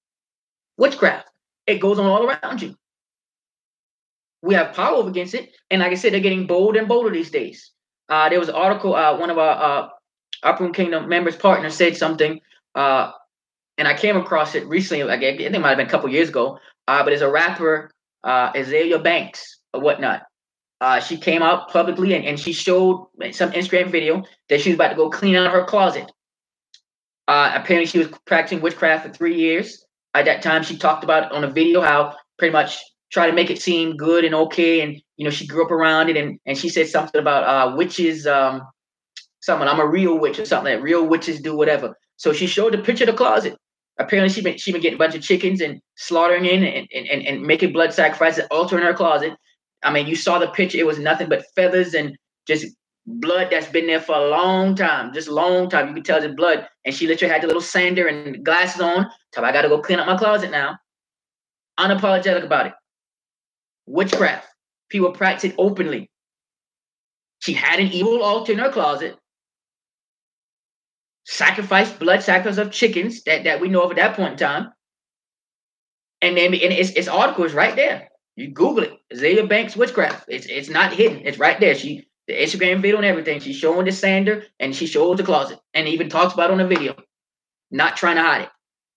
It goes on all around you. We have power over against it, and like I said, they're getting bolder and bolder these days. There was an article. One of our Upper Room Kingdom members' partners said something, and I came across it recently. I think it might have been a couple years ago. But there's a rapper, Azalea Banks or whatnot. She came out publicly and she showed some Instagram video that she was about to go clean out her closet. Apparently, she was practicing witchcraft for 3 years. At that time, she talked about on a video how pretty much try to make it seem good and okay, and she grew up around it, and she said something about witches. Something, I'm a real witch or something that real witches do whatever. So she showed the picture of the closet. Apparently, she been getting a bunch of chickens and slaughtering in and making blood sacrifices, altering her closet. I mean, you saw the picture. It was nothing but feathers and just blood that's been there for a long time, just long time. You could tell it's blood. And she literally had the little sander and glasses on. So I got to go clean up my closet now. Unapologetic about it. Witchcraft. People practice it openly. She had an evil altar in her closet. Blood sacrifice of chickens that we know of at that point in time. And then it's articles right there. You Google it. Azalea Banks witchcraft. It's not hidden. It's right there. The Instagram video and everything. She's showing the sander and she shows the closet and even talks about it on the video. Not trying to hide it.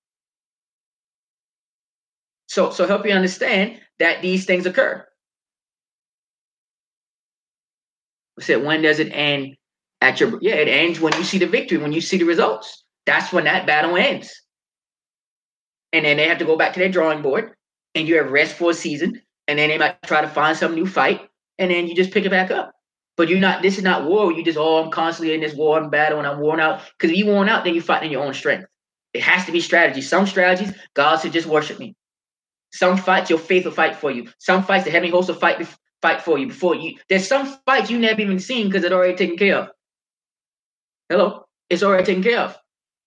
So help you understand that these things occur. We said, when does it end? It ends when you see the victory, when you see the results. That's when that battle ends. And then they have to go back to their drawing board and you have rest for a season. And then they might try to find some new fight. And then you just pick it back up. But this is not war. You just, I'm constantly in this war and battle and I'm worn out. Because if you're worn out, then you're fighting in your own strength. It has to be strategy. Some strategies, God said, just worship me. Some fights, your faith will fight for you. Some fights, the heavenly host will fight for you before you. There's some fights you never even seen because it's already taken care of. Hello, it's already taken care of.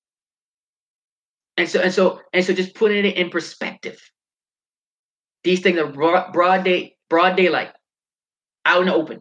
And so just putting it in perspective. These things are broad daylight, out in the open.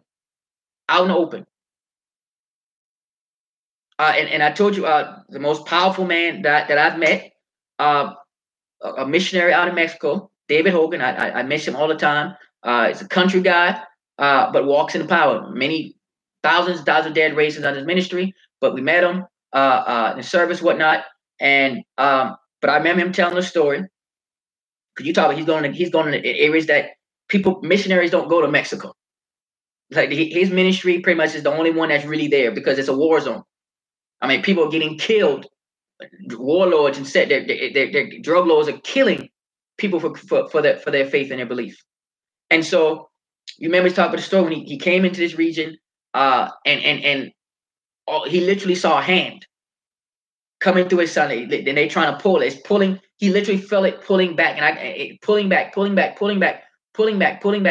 And I told you the most powerful man that I've met, a missionary out of Mexico, David Hogan. I miss him all the time. He's a country guy, but walks in the power. Many thousands of dead raised under his ministry, but we met him in service, whatnot. And but I remember him telling a story. Because you talk about he's going to areas that missionaries don't go to Mexico. Like his ministry pretty much is the only one that's really there because it's a war zone. I mean, people are getting killed. Warlords and their drug lords are killing people for their faith and their belief. And so you remember talking about the story when he came into this region, and he literally saw a hand coming through his son. Then they trying to pull it. It's pulling. He literally felt it pulling back, and pulling back.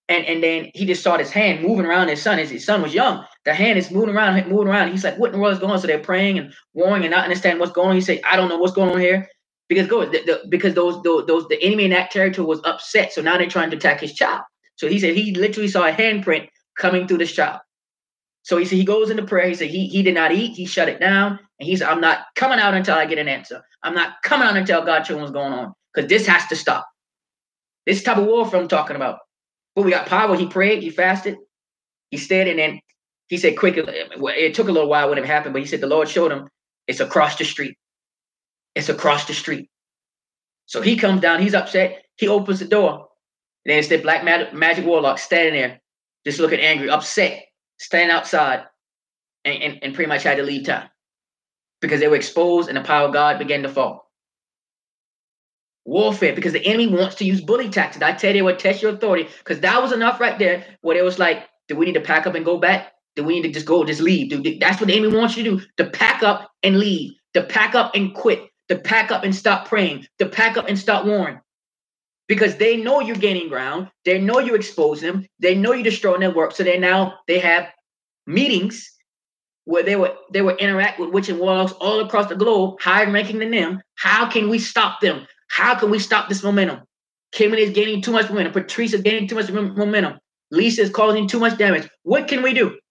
And then he just saw his hand moving around his son. His son was young. The hand is moving around, moving around. He's like, what in the world is going on? So they're praying and warring and not understanding what's going on. He said, I don't know what's going on here. Because the enemy in that territory was upset. So now they're trying to attack his child. So he said he literally saw a handprint coming through this child. So he said he goes into prayer. He said he did not eat. He shut it down. And he said, I'm not coming out until I get an answer. I'm not coming out until God shows me what's going on. Because this has to stop. This type of warfare I'm talking about. But we got power. He prayed. He fasted. He stayed. And then he said quickly, it took a little while when it happened. But he said the Lord showed him it's across the street. It's across the street. So he comes down. He's upset. He opens the door. And then it's the black magic warlock standing there, just looking angry, upset, standing outside, and pretty much had to leave town because they were exposed and the power of God began to fall. Warfare, because the enemy wants to use bully tactics. I tell you, they would test your authority because that was enough right there where it was like, do we need to pack up and go back? Do we need to just leave? That's what the enemy wants you to do, to pack up and leave, to pack up and quit, to pack up and stop praying, to pack up and stop warring. Because they know you're gaining ground. They know you're exposing them. They know you're destroying their work. So they have meetings where they would interact with witch and warlocks all across the globe, higher ranking than them. How can we stop them? How can we stop this momentum? Kimberly is gaining too much momentum. Patrice is gaining too much momentum. Lisa is causing too much damage. What can we do?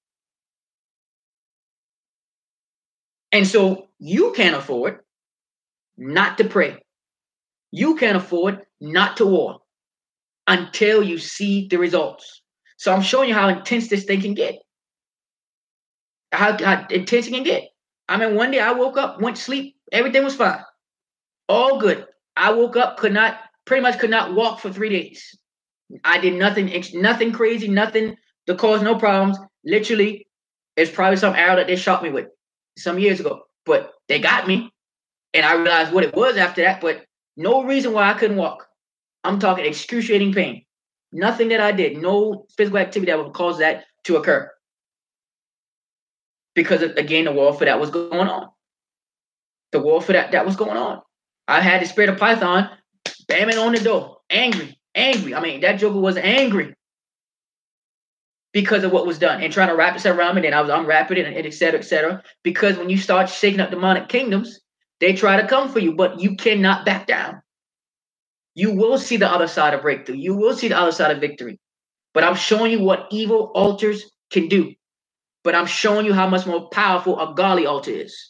And so you can't afford not to pray. You can't afford not to war until you see the results. So I'm showing you how intense this thing can get. How intense it can get. I mean, one day I woke up, went to sleep, everything was fine. All good. I woke up, pretty much could not walk for 3 days. I did nothing crazy, nothing to cause no problems. Literally, it's probably some arrow that they shot me with some years ago. But they got me. And I realized what it was after that, but no reason why I couldn't walk. I'm talking excruciating pain. Nothing that I did, no physical activity that would cause that to occur. Because of, again, the warfare that was going on. The warfare that was going on. I had the spirit of Python bamming on the door, angry. I mean, that joker was angry because of what was done and trying to wrap itself around me. Then I was unwrapping it and et cetera, et cetera. Because when you start shaking up demonic kingdoms, they try to come for you, but you cannot back down. You will see the other side of breakthrough. You will see the other side of victory. But I'm showing you what evil altars can do. But I'm showing you how much more powerful a godly altar is.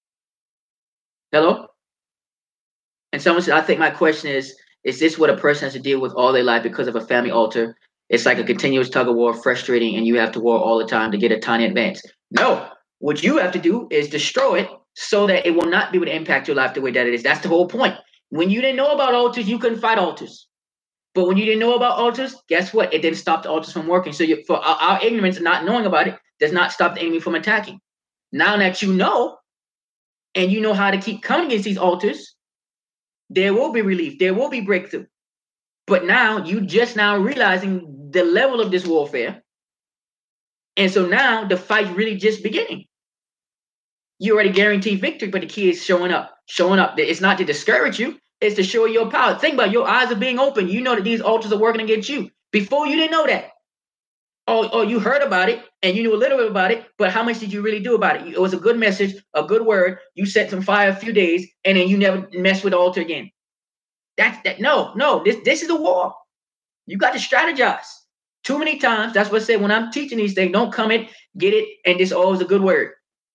Hello? And someone said, I think my question is this what a person has to deal with all their life because of a family altar? It's like a continuous tug of war, frustrating, and you have to war all the time to get a tiny advance. No, what you have to do is destroy it so that it will not be able to impact your life the way that it is. That's the whole point. When you didn't know about altars, you couldn't fight altars. But when you didn't know about altars, guess what? It didn't stop the altars from working. So for our ignorance and not knowing about it does not stop the enemy from attacking. Now that you know, and you know how to keep coming against these altars, there will be relief. There will be breakthrough. But now you just now realizing the level of this warfare. And so now the fight's really just beginning. You already guaranteed victory, but the key is showing up. It's not to discourage you. It's to show your power. Think about it. Your eyes are being open. You know that these altars are working against you. Before you didn't know that. Oh, you heard about it and you knew a little bit about it, but how much did you really do about it? It was a good message, a good word. You set some fire a few days and then you never mess with the altar again. No, this is a war. You got to strategize. Too many times, that's what I say when I'm teaching these things, don't come in, get it, and this always a good word.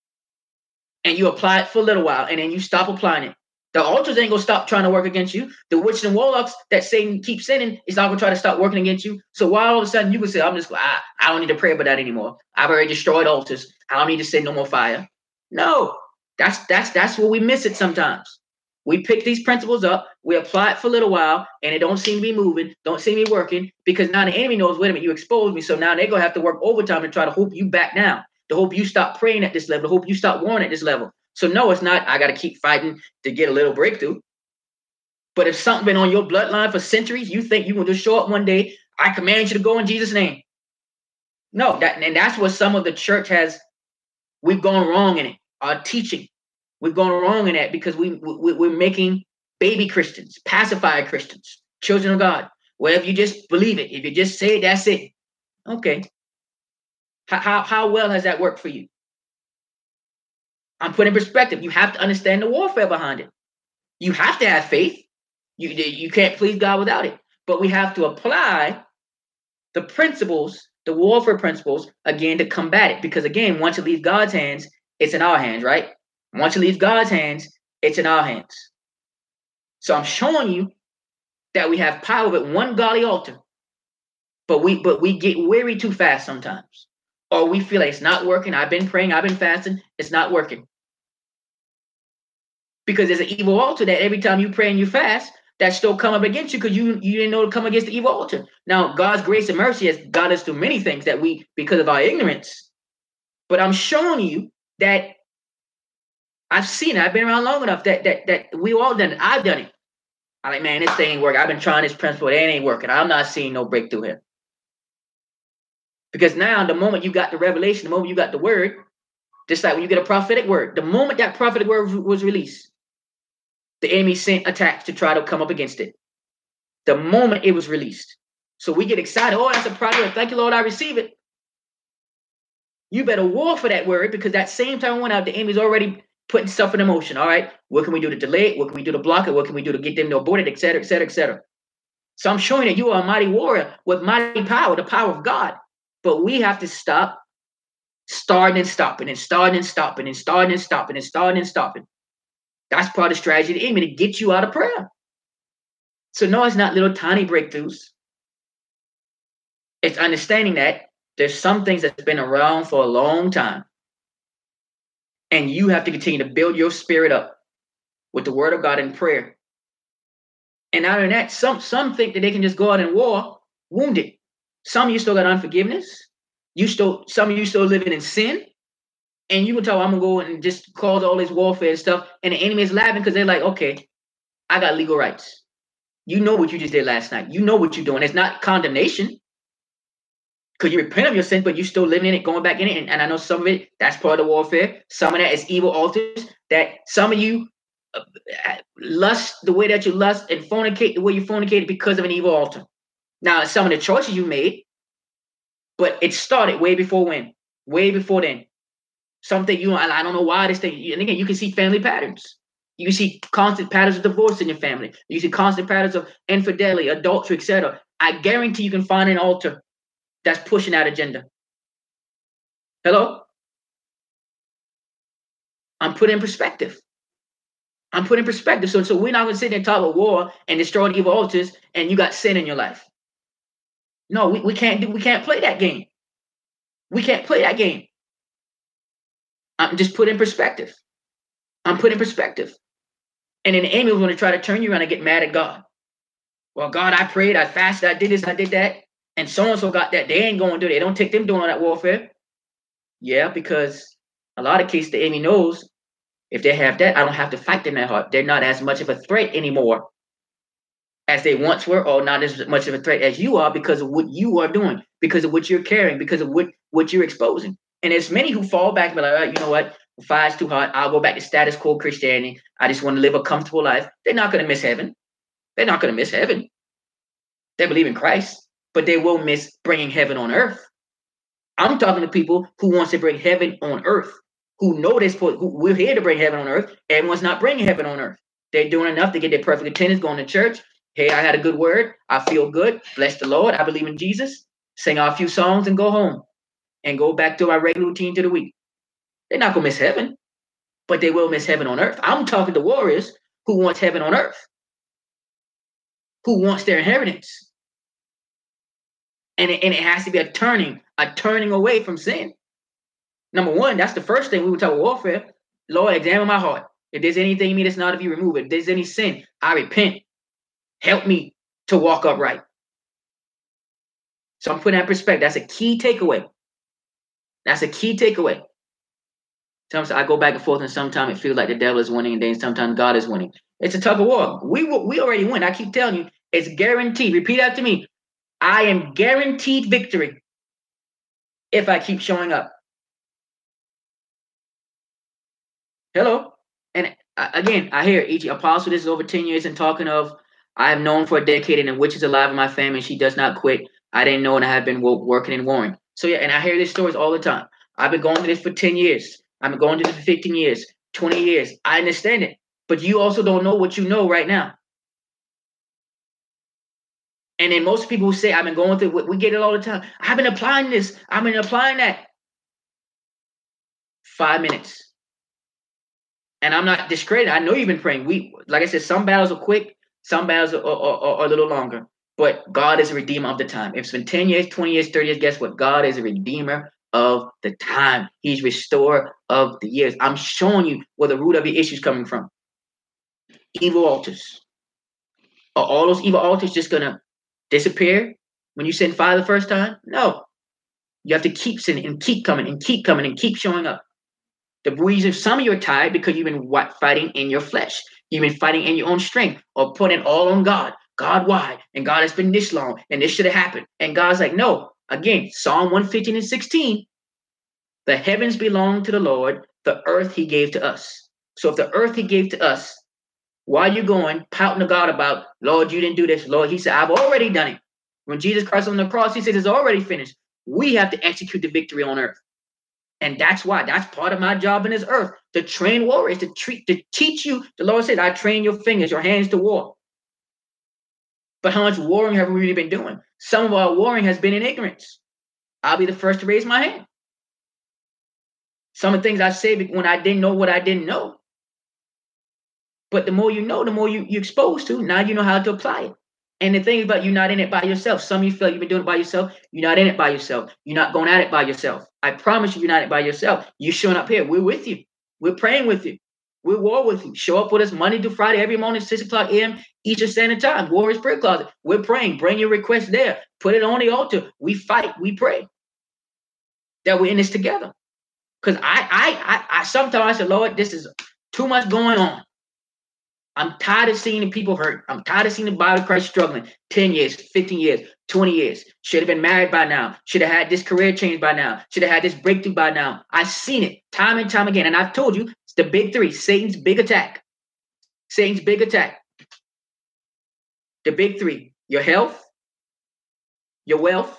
And you apply it for a little while and then you stop applying it. The altars ain't gonna stop trying to work against you. The witches and warlocks that Satan keeps sending is not gonna try to stop working against you. So why all of a sudden you can say, I don't need to pray about that anymore. I've already destroyed altars. I don't need to send no more fire. No, that's where we miss it sometimes. We pick these principles up, we apply it for a little while, and it don't seem to be moving, don't seem to be working, because now the enemy knows, wait a minute, you exposed me, so now they're gonna have to work overtime to try to hope you back down, to hope you stop praying at this level, to hope you stop warring at this level. So no, it's not, I got to keep fighting to get a little breakthrough. But if something been on your bloodline for centuries, you think you will just show up one day, I command you to go in Jesus' name. No, that's what some of the church we've gone wrong in it. Our teaching, we've gone wrong in that because we're making baby Christians, pacified Christians, children of God. Well, if you just believe it, if you just say it, that's it. Okay. How well has that worked for you? I'm putting perspective. You have to understand the warfare behind it. You have to have faith. You can't please God without it. But we have to apply the principles, the warfare principles, again, to combat it. Because again, once it leaves God's hands, it's in our hands, right? Once it leaves God's hands, it's in our hands. So I'm showing you that we have power with one godly altar. But we get weary too fast sometimes. Or we feel like it's not working. I've been praying, I've been fasting, it's not working. Because there's an evil altar that every time you pray and you fast, that still come up against you because you didn't know to come against the evil altar. Now, God's grace and mercy has got us through many things that we, because of our ignorance. But I'm showing you that I've seen it. I've been around long enough that we all done it. I've done it. I'm like, man, this thing ain't working. I've been trying this principle. It ain't working. I'm not seeing no breakthrough here. Because now, the moment you got the revelation, the moment you got the word, just like when you get a prophetic word, the moment that prophetic word was released, the enemy sent attacks to try to come up against it. The moment it was released. So we get excited. Oh, that's a prophet. Thank you, Lord, I receive it. You better war for that word, because that same time it went out, the enemy's already putting stuff in motion. All right, what can we do to delay it? What can we do to block it? What can we do to get them to abort it, et cetera, et cetera, et cetera. So I'm showing that you are a mighty warrior with mighty power, the power of God. But we have to stop starting and stopping and starting and stopping and starting and stopping and starting and stopping. That's part of the strategy of the enemy, to get you out of prayer. So no, it's not little tiny breakthroughs. It's understanding that there's some things that's been around for a long time. And you have to continue to build your spirit up with the word of God and prayer. And out of that, some think that they can just go out and war wounded. Some of you still got unforgiveness. Some of you still living in sin. And you can tell, I'm going to go and just cause all this warfare and stuff. And the enemy is laughing because they're like, okay, I got legal rights. You know what you just did last night. You know what you're doing. It's not condemnation, because you repent of your sin, but you're still living in it, going back in it. And I know some of it, that's part of the warfare. Some of that is evil altars, that some of you lust the way that you lust and fornicate the way you fornicated because of an evil altar. Now, some of the choices you made, but it started way before when? Way before then. Something I don't know why this thing, and again, you can see family patterns. You see constant patterns of divorce in your family. You see constant patterns of infidelity, adultery, etc. I guarantee you can find an altar that's pushing that agenda. Hello? I'm putting in perspective. So we're not going to sit there and talk about war and destroy the evil altars and you got sin in your life. No, we can't play that game. We can't play that game. I'm just putting in perspective. I'm putting in perspective. And then the enemy was going to try to turn you around and get mad at God. Well, God, I prayed, I fasted, I did this, I did that. And so-and-so got that. They ain't going to do it. They don't take them doing all that warfare. Yeah, because a lot of cases the enemy knows if they have that, I don't have to fight them that hard. They're not as much of a threat anymore as they once were, or not as much of a threat as you are, because of what you are doing, because of what you're carrying, because of what you're exposing. And there's many who fall back and be like, all right, you know what? The fire's too hot. I'll go back to status quo Christianity. I just want to live a comfortable life. They're not going to miss heaven. They're not going to miss heaven. They believe in Christ, but they will miss bringing heaven on earth. I'm talking to people who wants to bring heaven on earth, who know this. We're here to bring heaven on earth. Everyone's not bringing heaven on earth. They're doing enough to get their perfect attendance, going to church. Hey, I had a good word. I feel good. Bless the Lord. I believe in Jesus. Sing a few songs and go home and go back to our regular routine to the week. They're not going to miss heaven, but they will miss heaven on earth. I'm talking to warriors who wants heaven on earth, who wants their inheritance. And it has to be a turning away from sin. Number one, that's the first thing we would talk about warfare. Lord, examine my heart. If there's anything in me that's not of you, remove it. If there's any sin, I repent. Help me to walk upright. So I'm putting that in perspective. That's a key takeaway. That's a key takeaway. Sometimes I go back and forth, and sometimes it feels like the devil is winning, and then sometimes God is winning. It's a tug of war. We already win. I keep telling you, it's guaranteed. Repeat after me. I am guaranteed victory if I keep showing up. Hello. And again, I hear each apostle, this is over 10 years, and talking of I have known for a decade, and a witch is alive in my family, and she does not quit. I didn't know, and I have been working and warring. So yeah, and I hear these stories all the time. I've been going through this for 10 years. I've been going through this for 15 years, 20 years. I understand it. But you also don't know what you know right now. And then most people who say, I've been going through, we get it all the time. I've been applying this. I've been applying that. 5 minutes. And I'm not discredited. I know you've been praying. Like I said, some battles are quick. Some battles are a little longer. But God is a redeemer of the time. If it's been 10 years, 20 years, 30 years, guess what? God is a redeemer of the time. He's restorer of the years. I'm showing you where the root of your issue is coming from. Evil altars. Are all those evil altars just going to disappear when you send fire the first time? No. You have to keep sending and keep coming and keep coming and keep showing up. The reason some of you are tired because you've been fighting in your flesh. You've been fighting in your own strength or putting all on God. God, why? And God, has been this long and this should have happened. And God's like, no. Again, Psalm 115 and 16. The heavens belong to the Lord. The earth he gave to us. So if the earth he gave to us, why are you going pouting to God about, Lord, you didn't do this. Lord, he said, I've already done it. When Jesus Christ on the cross, he said, it's already finished. We have to execute the victory on earth. And that's why, that's part of my job in this earth, to train warriors, to teach you. The Lord said, I train your fingers, your hands to war. But how much warring have we really been doing? Some of our warring has been in ignorance. I'll be the first to raise my hand. Some of the things I said when I didn't know what I didn't know. But the more you know, the more you're exposed to. Now you know how to apply it. And the thing is about you're not in it by yourself. Some of you feel you've been doing it by yourself. You're not in it by yourself. You're not going at it by yourself. I promise you're not in it by yourself. You're showing up here. We're with you. We're praying with you. We're war with you. Show up with us Monday to Friday, every morning, 6 o'clock a.m. Eastern Standard Time. Warriors Prayer Closet. We're praying. Bring your request there. Put it on the altar. We fight. We pray. That we're in this together. Because I sometimes I said, Lord, this is too much going on. I'm tired of seeing the people hurt. I'm tired of seeing the body of Christ struggling. 10 years, 15 years, 20 years. Should have been married by now. Should have had this career change by now. Should have had this breakthrough by now. I've seen it time and time again. And I've told you, it's the big three. Satan's big attack. Satan's big attack. The big three. Your health, your wealth,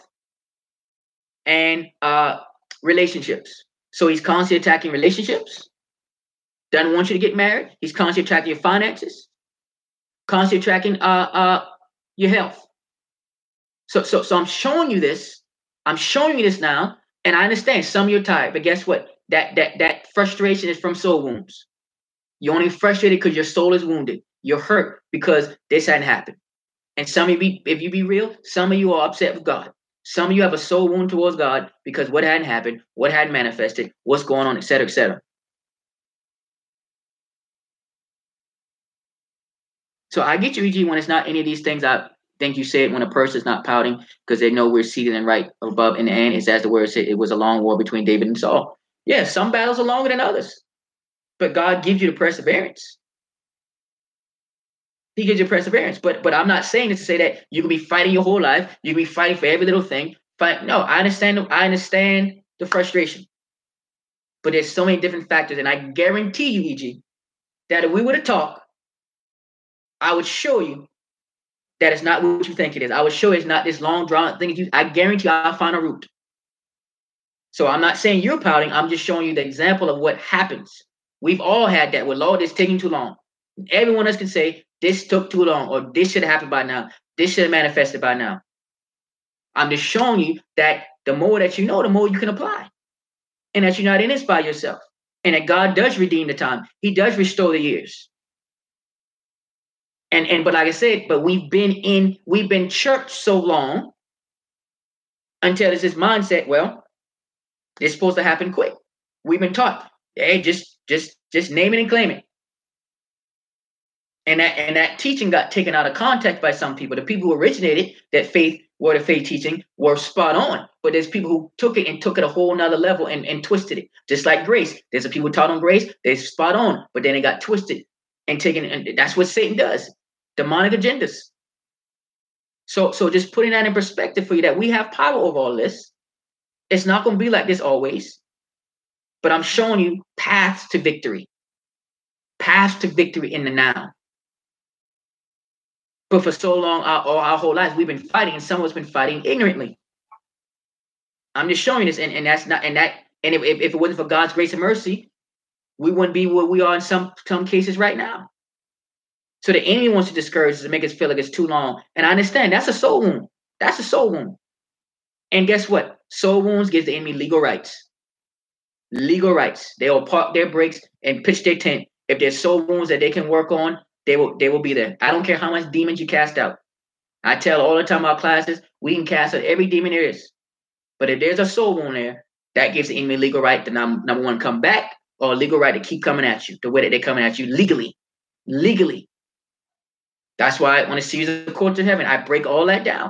and relationships. So he's constantly attacking relationships. Doesn't want you to get married. He's constantly tracking your finances, constantly tracking your health. So I'm showing you this. I'm showing you this now, and I understand some of you are tired, but guess what? That frustration is from soul wounds. You're only frustrated because your soul is wounded. You're hurt because this hadn't happened. And some of you, if you be real, some of you are upset with God. Some of you have a soul wound towards God because what hadn't happened, what hadn't manifested, what's going on, et cetera, et cetera. So I get you, EG, when it's not any of these things. I think you said when a person's not pouting because they know we're seated and right above in the end. It's as the word said, it was a long war between David and Saul. Yeah, some battles are longer than others. But God gives you the perseverance. He gives you perseverance. But I'm not saying this to say that you can be fighting your whole life. You can be fighting for every little thing. No, I understand the frustration. But there's so many different factors. And I guarantee you, EG, that if we were to talk, I would show you that it's not what you think it is. I would show you it's not this long drawn thing. I guarantee you I'll find a root. So I'm not saying you're pouting. I'm just showing you the example of what happens. We've all had that. Well, Lord, it's taking too long. Everyone else can say, this took too long, or this should have happened by now. This should have manifested by now. I'm just showing you that the more that you know, the more you can apply. And that you're not in this by yourself. And that God does redeem the time. He does restore the years. But like I said, but we've been church so long until there's this mindset, well, it's supposed to happen quick. We've been taught, hey, just name it and claim it. And that teaching got taken out of context by some people. The people who originated that word of faith teaching were spot on. But there's people who took it a whole nother level and twisted it. Just like grace. There's some people taught on grace, they're spot on, but then it got twisted and taken, and that's what Satan does. Demonic agendas. So just putting that in perspective for you, that we have power over all this. It's not going to be like this always. But I'm showing you paths to victory. Paths to victory in the now. But for so long, our whole lives, we've been fighting, and some of us been fighting ignorantly. I'm just showing you this, and that's not, and if it wasn't for God's grace and mercy, we wouldn't be where we are in some cases right now. So the enemy wants to discourage us and make us feel like it's too long. And I understand that's a soul wound. That's a soul wound. And guess what? Soul wounds gives the enemy legal rights. Legal rights. They will park their brakes and pitch their tent. If there's soul wounds that they can work on, they will be there. I don't care how much demons you cast out. I tell all the time about classes, we can cast out every demon there is. But if there's a soul wound there, that gives the enemy legal right to number one, come back, or legal right to keep coming at you the way that they're coming at you legally. Legally. That's why on a series of courts of heaven, I break all that down.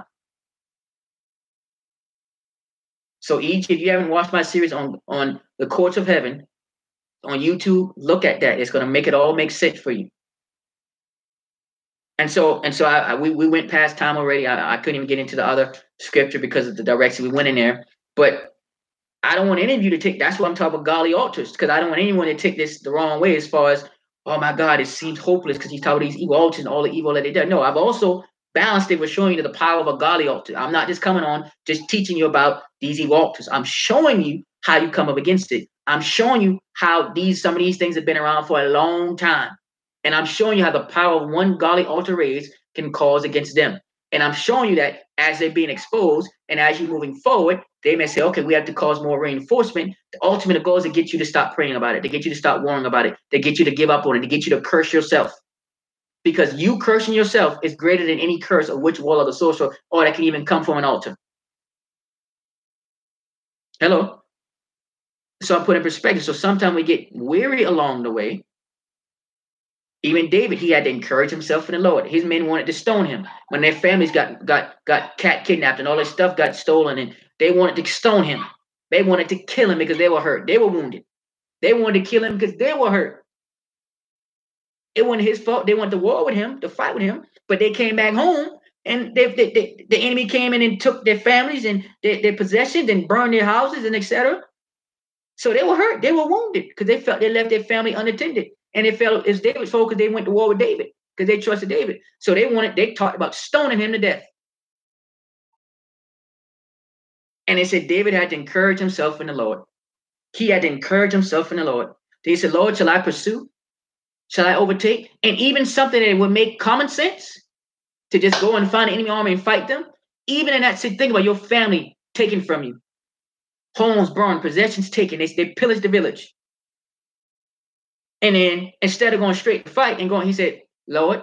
So if you haven't watched my series on the courts of heaven on YouTube, look at that. It's going to make it all make sense for you. And so we went past time already. I couldn't even get into the other scripture because of the direction we went in there. But I don't want any of you to take, that's why I'm talking about godly altars, because I don't want anyone to take this the wrong way as far as, oh my God, it seems hopeless because he's talking about these evil altars and all the evil that they did. No, I've also balanced it with showing you the power of a godly altar. I'm not just coming on, just teaching you about these evil altars. I'm showing you how you come up against it. I'm showing you how some of these things have been around for a long time. And I'm showing you how the power of one godly altar raised can cause against them. And I'm showing you that as they're being exposed and as you're moving forward, they may say, okay, we have to cause more reinforcement. The ultimate goal is to get you to stop praying about it, to get you to stop worrying about it, to get you to give up on it, to get you to curse yourself. Because you cursing yourself is greater than any curse of which wall of the sorcerer or that can even come from an altar. Hello? So I'm putting in perspective. So sometimes we get weary along the way. Even David, he had to encourage himself in the Lord. His men wanted to stone him when their families got kidnapped and all their stuff got stolen, and they wanted to stone him. They wanted to kill him because they were hurt. They were wounded. They wanted to kill him because they were hurt. It wasn't his fault. They went to war with him, to fight with him, but they came back home, and the enemy came in and took their families and their possessions and burned their houses and etc. So they were hurt. They were wounded because they felt they left their family unattended. And it felt it's David's fault because they went to war with David because they trusted David. So they talked about stoning him to death. And they said David had to encourage himself in the Lord. He had to encourage himself in the Lord. He said, Lord, shall I pursue? Shall I overtake? And even something that would make common sense to just go and find the enemy army and fight them. Even in that, think about your family taken from you. Homes burned, possessions taken. They pillaged the village. And then instead of going straight to fight and going, he said, Lord,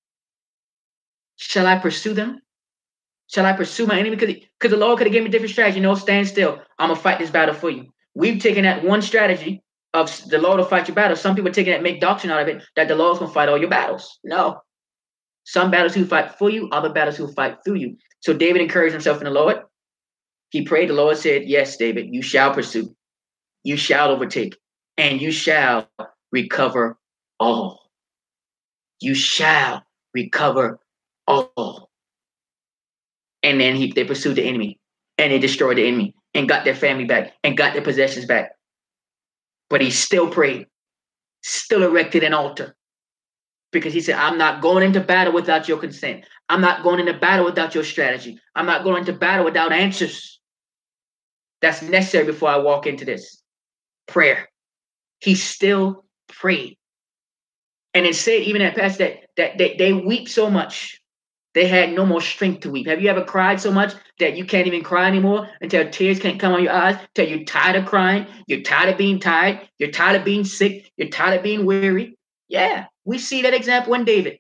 shall I pursue them? Shall I pursue my enemy? Because the Lord could have given me a different strategy. No, stand still. I'm going to fight this battle for you. We've taken that one strategy of the Lord will fight your battle. Some people are taking that, make doctrine out of it, that the Lord's going to fight all your battles. No. Some battles he'll fight for you, other battles he'll fight through you. So David encouraged himself in the Lord. He prayed. The Lord said, yes, David, you shall pursue. You shall overtake. And you shall recover all. You shall recover all. And then they pursued the enemy, and they destroyed the enemy and got their family back and got their possessions back. But he still prayed, still erected an altar, because he said, I'm not going into battle without your consent. I'm not going into battle without your strategy. I'm not going into battle without answers. That's necessary before I walk into this prayer. He still prayed. And it said, even that passage, that they weep so much, they had no more strength to weep. Have you ever cried so much that you can't even cry anymore until tears can't come on your eyes, until you're tired of crying, you're tired of being tired, you're tired of being sick, you're tired of being weary? Yeah, we see that example in David.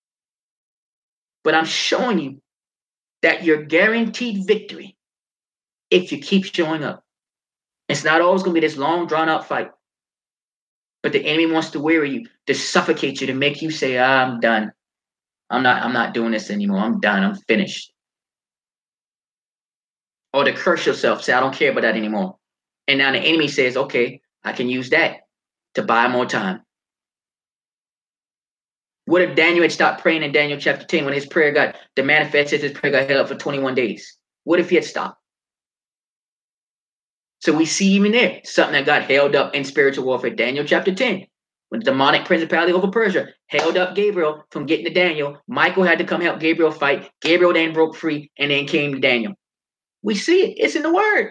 But I'm showing you that you're guaranteed victory if you keep showing up. It's not always going to be this long, drawn-out fight. But the enemy wants to weary you, to suffocate you, to make you say, I'm done. I'm not doing this anymore. I'm done. I'm finished. Or to curse yourself, say, I don't care about that anymore. And now the enemy says, okay, I can use that to buy more time. What if Daniel had stopped praying in Daniel chapter 10 when his prayer the manifest says his prayer got held up for 21 days? What if he had stopped? So we see even there something that got held up in spiritual warfare. Daniel chapter 10. When the demonic principality over Persia held up Gabriel from getting to Daniel, Michael had to come help Gabriel fight. Gabriel then broke free and then came to Daniel. We see it. It's in the word.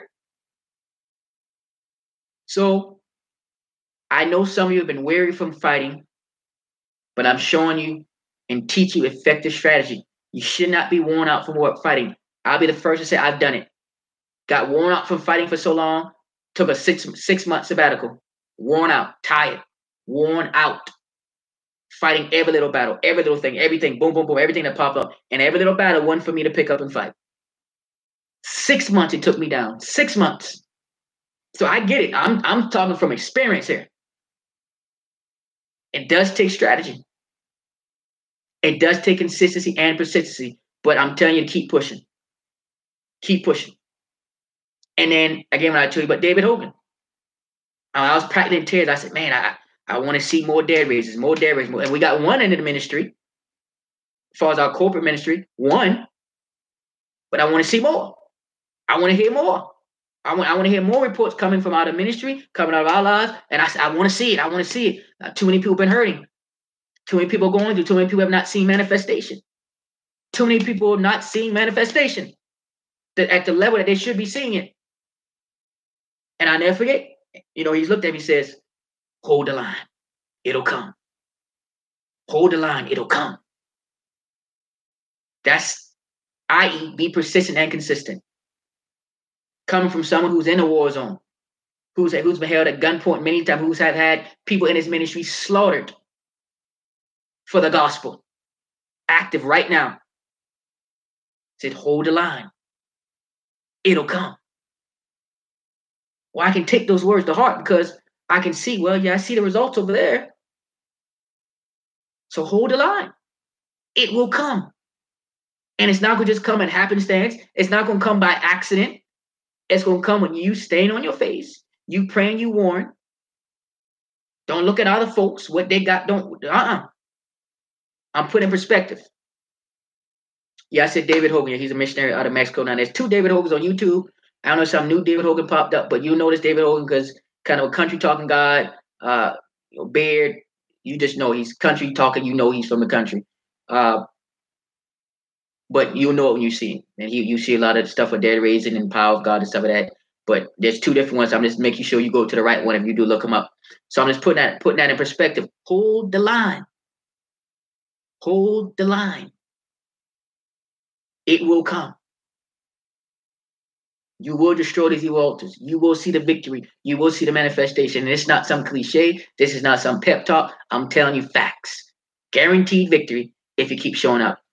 So I know some of you have been weary from fighting, but I'm showing you and teach you effective strategy. You should not be worn out from fighting. I'll be the first to say I've done it. Got worn out from fighting for so long, took a six month sabbatical, worn out, tired, worn out, fighting every little battle, every little thing, everything, boom, boom, boom, everything that popped up. And every little battle, one for me to pick up and fight. 6 months it took me down, 6 months. So I get it. I'm talking from experience here. It does take strategy. It does take consistency and persistency, but I'm telling you to keep pushing. Keep pushing. And then, again, when I told you about David Hogan, I was practically in tears. I said, man, I want to see more dead raises, more dead raises. And we got one end of the ministry, as far as our corporate ministry, one, but I want to see more. I want to hear more. I want to hear more reports coming from out of ministry, coming out of our lives. And I said, I want to see it. I want to see it. Too many people have been hurting. Too many people going through. Too many people have not seen manifestation. Too many people have not seen manifestation at the level that they should be seeing it. And I never forget, he's looked at me and says, hold the line. It'll come. Hold the line. It'll come. That's, i.e., be persistent and consistent. Coming from someone who's in a war zone, who's been held at gunpoint many times, who's have had people in his ministry slaughtered for the gospel. Active right now. Said, hold the line. It'll come. Well, I can take those words to heart because I can see, I see the results over there. So hold the line. It will come. And it's not going to just come in happenstance. It's not going to come by accident. It's going to come when you staying on your face. You praying, you warn. Don't look at other folks, what they got. I'm putting in perspective. Yeah, I said David Hogan. He's a missionary out of Mexico. Now, there's 2 David Hogans on YouTube. I don't know if some new David Hogan popped up, but you notice David Hogan because kind of a country talking guy, beard. You just know he's country talking. You know he's from the country. But you'll know it when you see him. And you see a lot of stuff with dead raising and power of God and stuff like that. But there's 2 different ones. I'm just making sure you go to the right one if you do look them up. So I'm just putting that in perspective. Hold the line. Hold the line. It will come. You will destroy these evil altars. You will see the victory. You will see the manifestation. And it's not some cliche. This is not some pep talk. I'm telling you facts. Guaranteed victory if you keep showing up.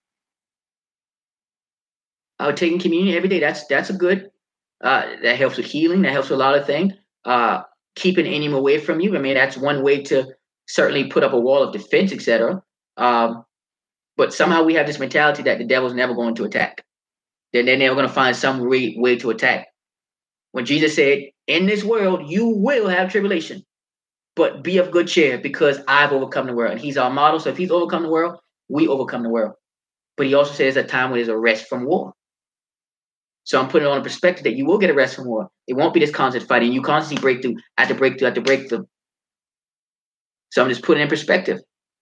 Taking communion every day. That's a good. That helps with healing. That helps with a lot of things. Keeping the enemy away from you. I mean, that's one way to certainly put up a wall of defense, etc. But somehow we have this mentality that the devil's never going to attack. They're never going to find some way to attack. When Jesus said, in this world, you will have tribulation, but be of good cheer because I've overcome the world. And he's our model. So if he's overcome the world, we overcome the world. But he also says a time when there's a rest from war. So I'm putting it on a perspective that you will get a rest from war. It won't be this constant fighting. You constantly breakthrough after breakthrough after breakthrough. So I'm just putting it in perspective.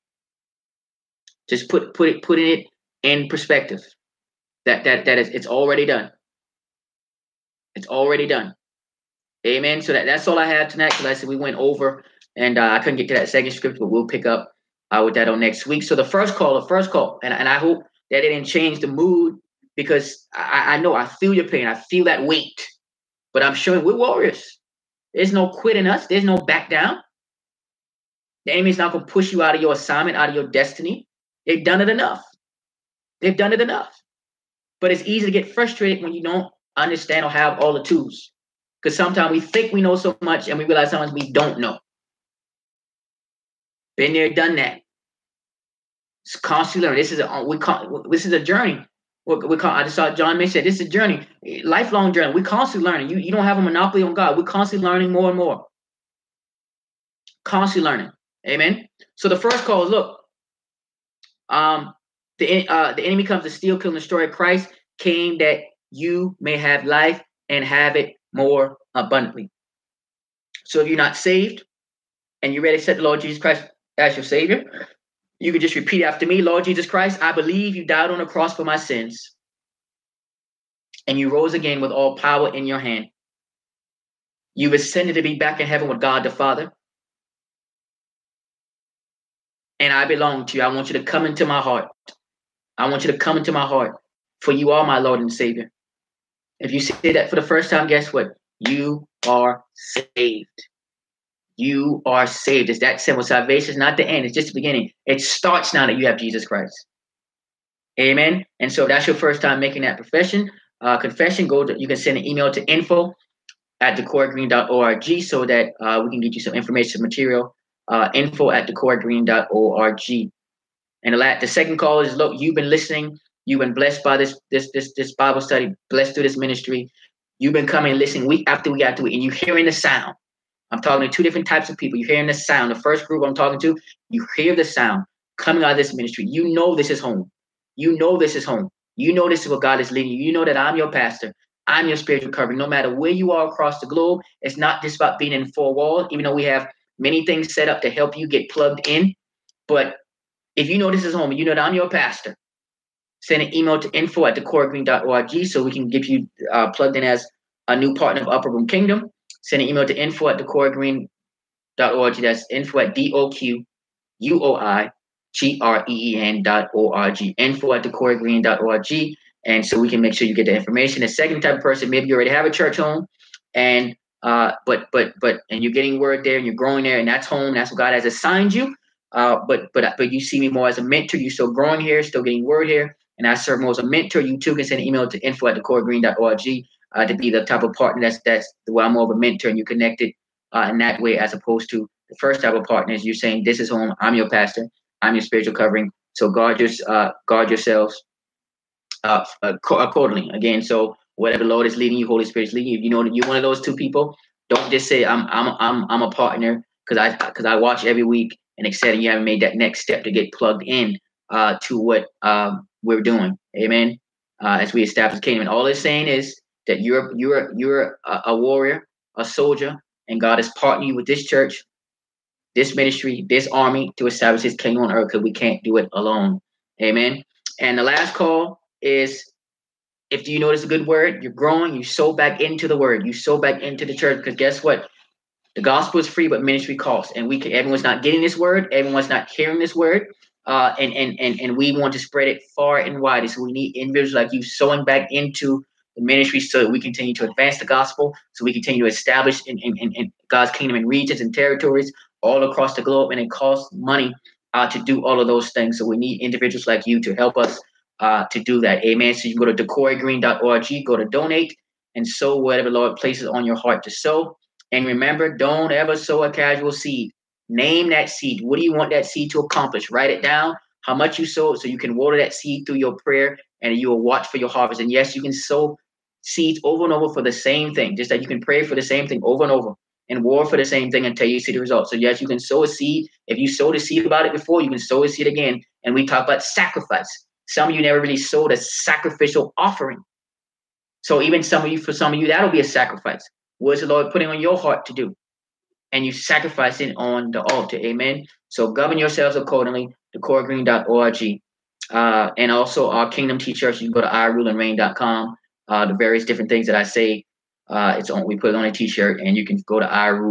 Just putting it in perspective. That is, it's already done. It's already done. Amen. So that's all I have tonight. Because I said we went over, and I couldn't get to that second scripture, but we'll pick up with that on next week. So the first call, and I hope that it didn't change the mood because I know I feel your pain. I feel that weight, but I'm showing we're warriors. There's no quitting us. There's no back down. The enemy's not going to push you out of your assignment, out of your destiny. They've done it enough. They've done it enough. But it's easy to get frustrated when you don't understand or have all the tools. Because sometimes we think we know so much and we realize sometimes we don't know. Been there, done that. It's constantly learning. This is a journey. I just saw John May said this is a journey, lifelong journey. We're constantly learning. You don't have a monopoly on God. We're constantly learning more and more. Constantly learning. Amen. So the first call is look. The enemy comes to steal, kill, and destroy. Christ came that you may have life and have it more abundantly. So if you're not saved, and you're ready to accept the Lord Jesus Christ as your Savior, you can just repeat after me. Lord Jesus Christ, I believe you died on the cross for my sins, and you rose again with all power in your hand. You've ascended to be back in heaven with God the Father, and I belong to you. I want you to come into my heart. I want you to come into my heart, for you are my Lord and Savior. If you say that for the first time, guess what? You are saved. You are saved. It's that simple. Salvation is not the end. It's just the beginning. It starts now that you have Jesus Christ. Amen. And so if that's your first time making that confession, you can send an email to info@decorgreen.org so that we can get you some information material. Info@decorgreen.org. And the second call is, look, you've been listening. You've been blessed by this Bible study, blessed through this ministry. You've been coming and listening week after week after week, and you're hearing the sound. I'm talking to two different types of people. You're hearing the sound. The first group I'm talking to, you hear the sound coming out of this ministry. You know this is home. You know this is home. You know this is what God is leading you. You know that I'm your pastor. I'm your spiritual covering. No matter where you are across the globe, it's not just about being in four walls, even though we have many things set up to help you get plugged in. But if you know this is home, you know that I'm your pastor, send an email to info@decorgreen.org so we can get you plugged in as a new partner of Upper Room Kingdom. Send an email to info@decorgreen.org. That's info@DOQUOIGREEN.org. Info@decorgreen.org. And so we can make sure you get the information. The second type of person, maybe you already have a church home, and but you're getting word there and you're growing there, and that's home. That's what God has assigned you. But you see me more as a mentor. You still growing here, still getting word here, and I serve more as a mentor. You too can send an email to info@decorgreen.org to be the type of partner that's where I'm more of a mentor, and you connected in that way, as opposed to the first type of partner is you saying, this is home. I'm your pastor. I'm your spiritual covering. So guard yourselves accordingly. Again, so whatever the Lord is leading you, Holy Spirit is leading you. If you know that you're one of those two people, don't just say I'm a partner because I watch every week and excited you haven't made that next step to get plugged in to what we're doing. Amen. As we establish kingdom, and all it's saying is that you're a warrior, a soldier, and God has partnered you with this church, this ministry, this army to establish His kingdom on earth, because we can't do it alone. Amen. And the last call is, if you notice a good word, you're growing, you sow back into the word, you sow back into the church, because guess what? The gospel is free, but ministry costs, and everyone's not getting this word, everyone's not hearing this word, and we want to spread it far and wide. So we need individuals like you sowing back into the ministry so that we continue to advance the gospel, so we continue to establish in God's kingdom in regions and territories all across the globe, and it costs money to do all of those things. So we need individuals like you to help us to do that. Amen. So you go to decorgreen.org, go to donate, and sow whatever the Lord places on your heart to sow. And remember, don't ever sow a casual seed. Name that seed. What do you want that seed to accomplish? Write it down, how much you sow, so you can water that seed through your prayer, and you will watch for your harvest. And yes, you can sow seeds over and over for the same thing, just that you can pray for the same thing over and over and war for the same thing until you see the results. So yes, you can sow a seed. If you sowed a seed about it before, you can sow a seed again. And we talk about sacrifice. Some of you never really sowed a sacrificial offering. So even for some of you, that'll be a sacrifice. What is the Lord putting on your heart to do? And you sacrifice it on the altar. Amen. So govern yourselves accordingly. decorgreen.org. And also our Kingdom T-shirts. You can go to iruleandreign.com. The various different things that I say, we put it on a T-shirt, and you can go to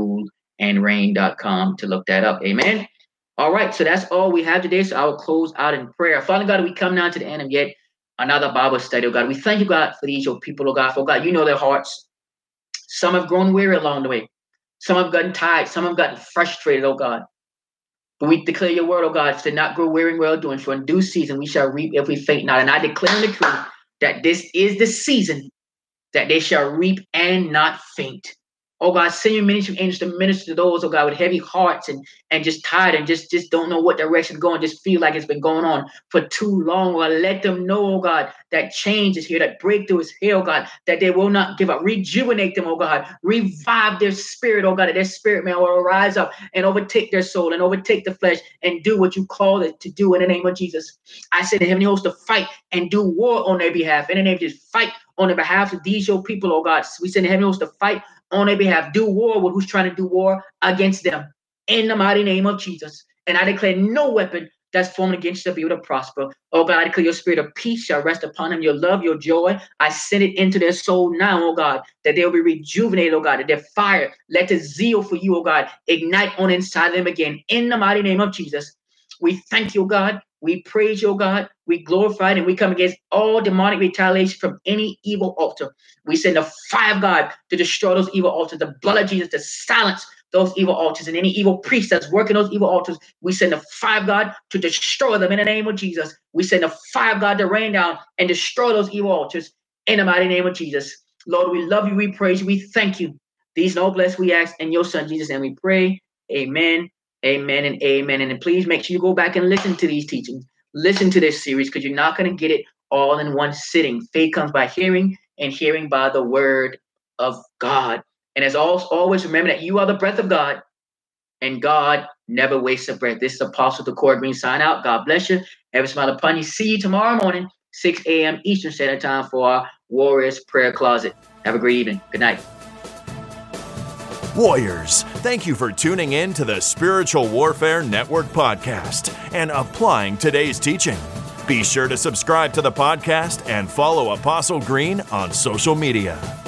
iruleandreign.com to look that up. Amen. All right. So that's all we have today. So I will close out in prayer. Father God, we come now to the end of yet another Bible study, oh God. We thank you, God, for these your people, oh God. For God, you know their hearts. Some have grown weary along the way. Some have gotten tired. Some have gotten frustrated, oh God. But we declare your word, oh God, to not grow weary in well doing. For in due season we shall reap if we faint not. And I declare and decree that this is the season that they shall reap and not faint. Oh God, send your ministry angels to minister to those, oh God, with heavy hearts and just tired and just don't know what direction to go, and just feel like it's been going on for too long. Oh God, let them know, oh God, that change is here, that breakthrough is here, oh God, that they will not give up. Rejuvenate them, oh God. Revive their spirit, oh God, that their spirit man will rise up and overtake their soul and overtake the flesh and do what you call it to do in the name of Jesus. I say the heavenly host to fight and do war on their behalf. In the name of Jesus, fight on the behalf of these your people, oh God. We send the heavenly host to fight on their behalf. Do war with who's trying to do war against them. in the mighty name of Jesus. And I declare no weapon that's formed against you to be able to prosper. Oh God, I declare your spirit of peace shall rest upon them, your love, your joy. I send it into their soul now, oh God, that they'll be rejuvenated, oh God, that their fire, let the zeal for you, oh God, ignite on inside them again. In the mighty name of Jesus, we thank you, oh God. We praise you, oh God. We glorify it, and we come against all demonic retaliation from any evil altar. We send the fire of God to destroy those evil altars, the blood of Jesus to silence those evil altars, and any evil priest that's working those evil altars, we send the fire of God to destroy them in the name of Jesus. We send the fire of God to rain down and destroy those evil altars in the mighty name of Jesus. Lord, we love you, we praise you, we thank you. These and all blessed we ask in your son Jesus' name we pray. Amen, amen, and amen. And then please make sure you go back and listen to these teachings. Listen to this series, because you're not going to get it all in one sitting. Faith comes by hearing, and hearing by the word of God. And as always, remember that you are the breath of God, and God never wastes a breath. This is Apostle DeCord Green sign out. God bless you. Ever smile upon you. See you tomorrow morning, 6 a.m. Eastern Standard Time for our Warriors Prayer Closet. Have a great evening. Good night. Warriors, thank you for tuning in to the Spiritual Warfare Network podcast and applying today's teaching. Be sure to subscribe to the podcast and follow Apostle Green on social media.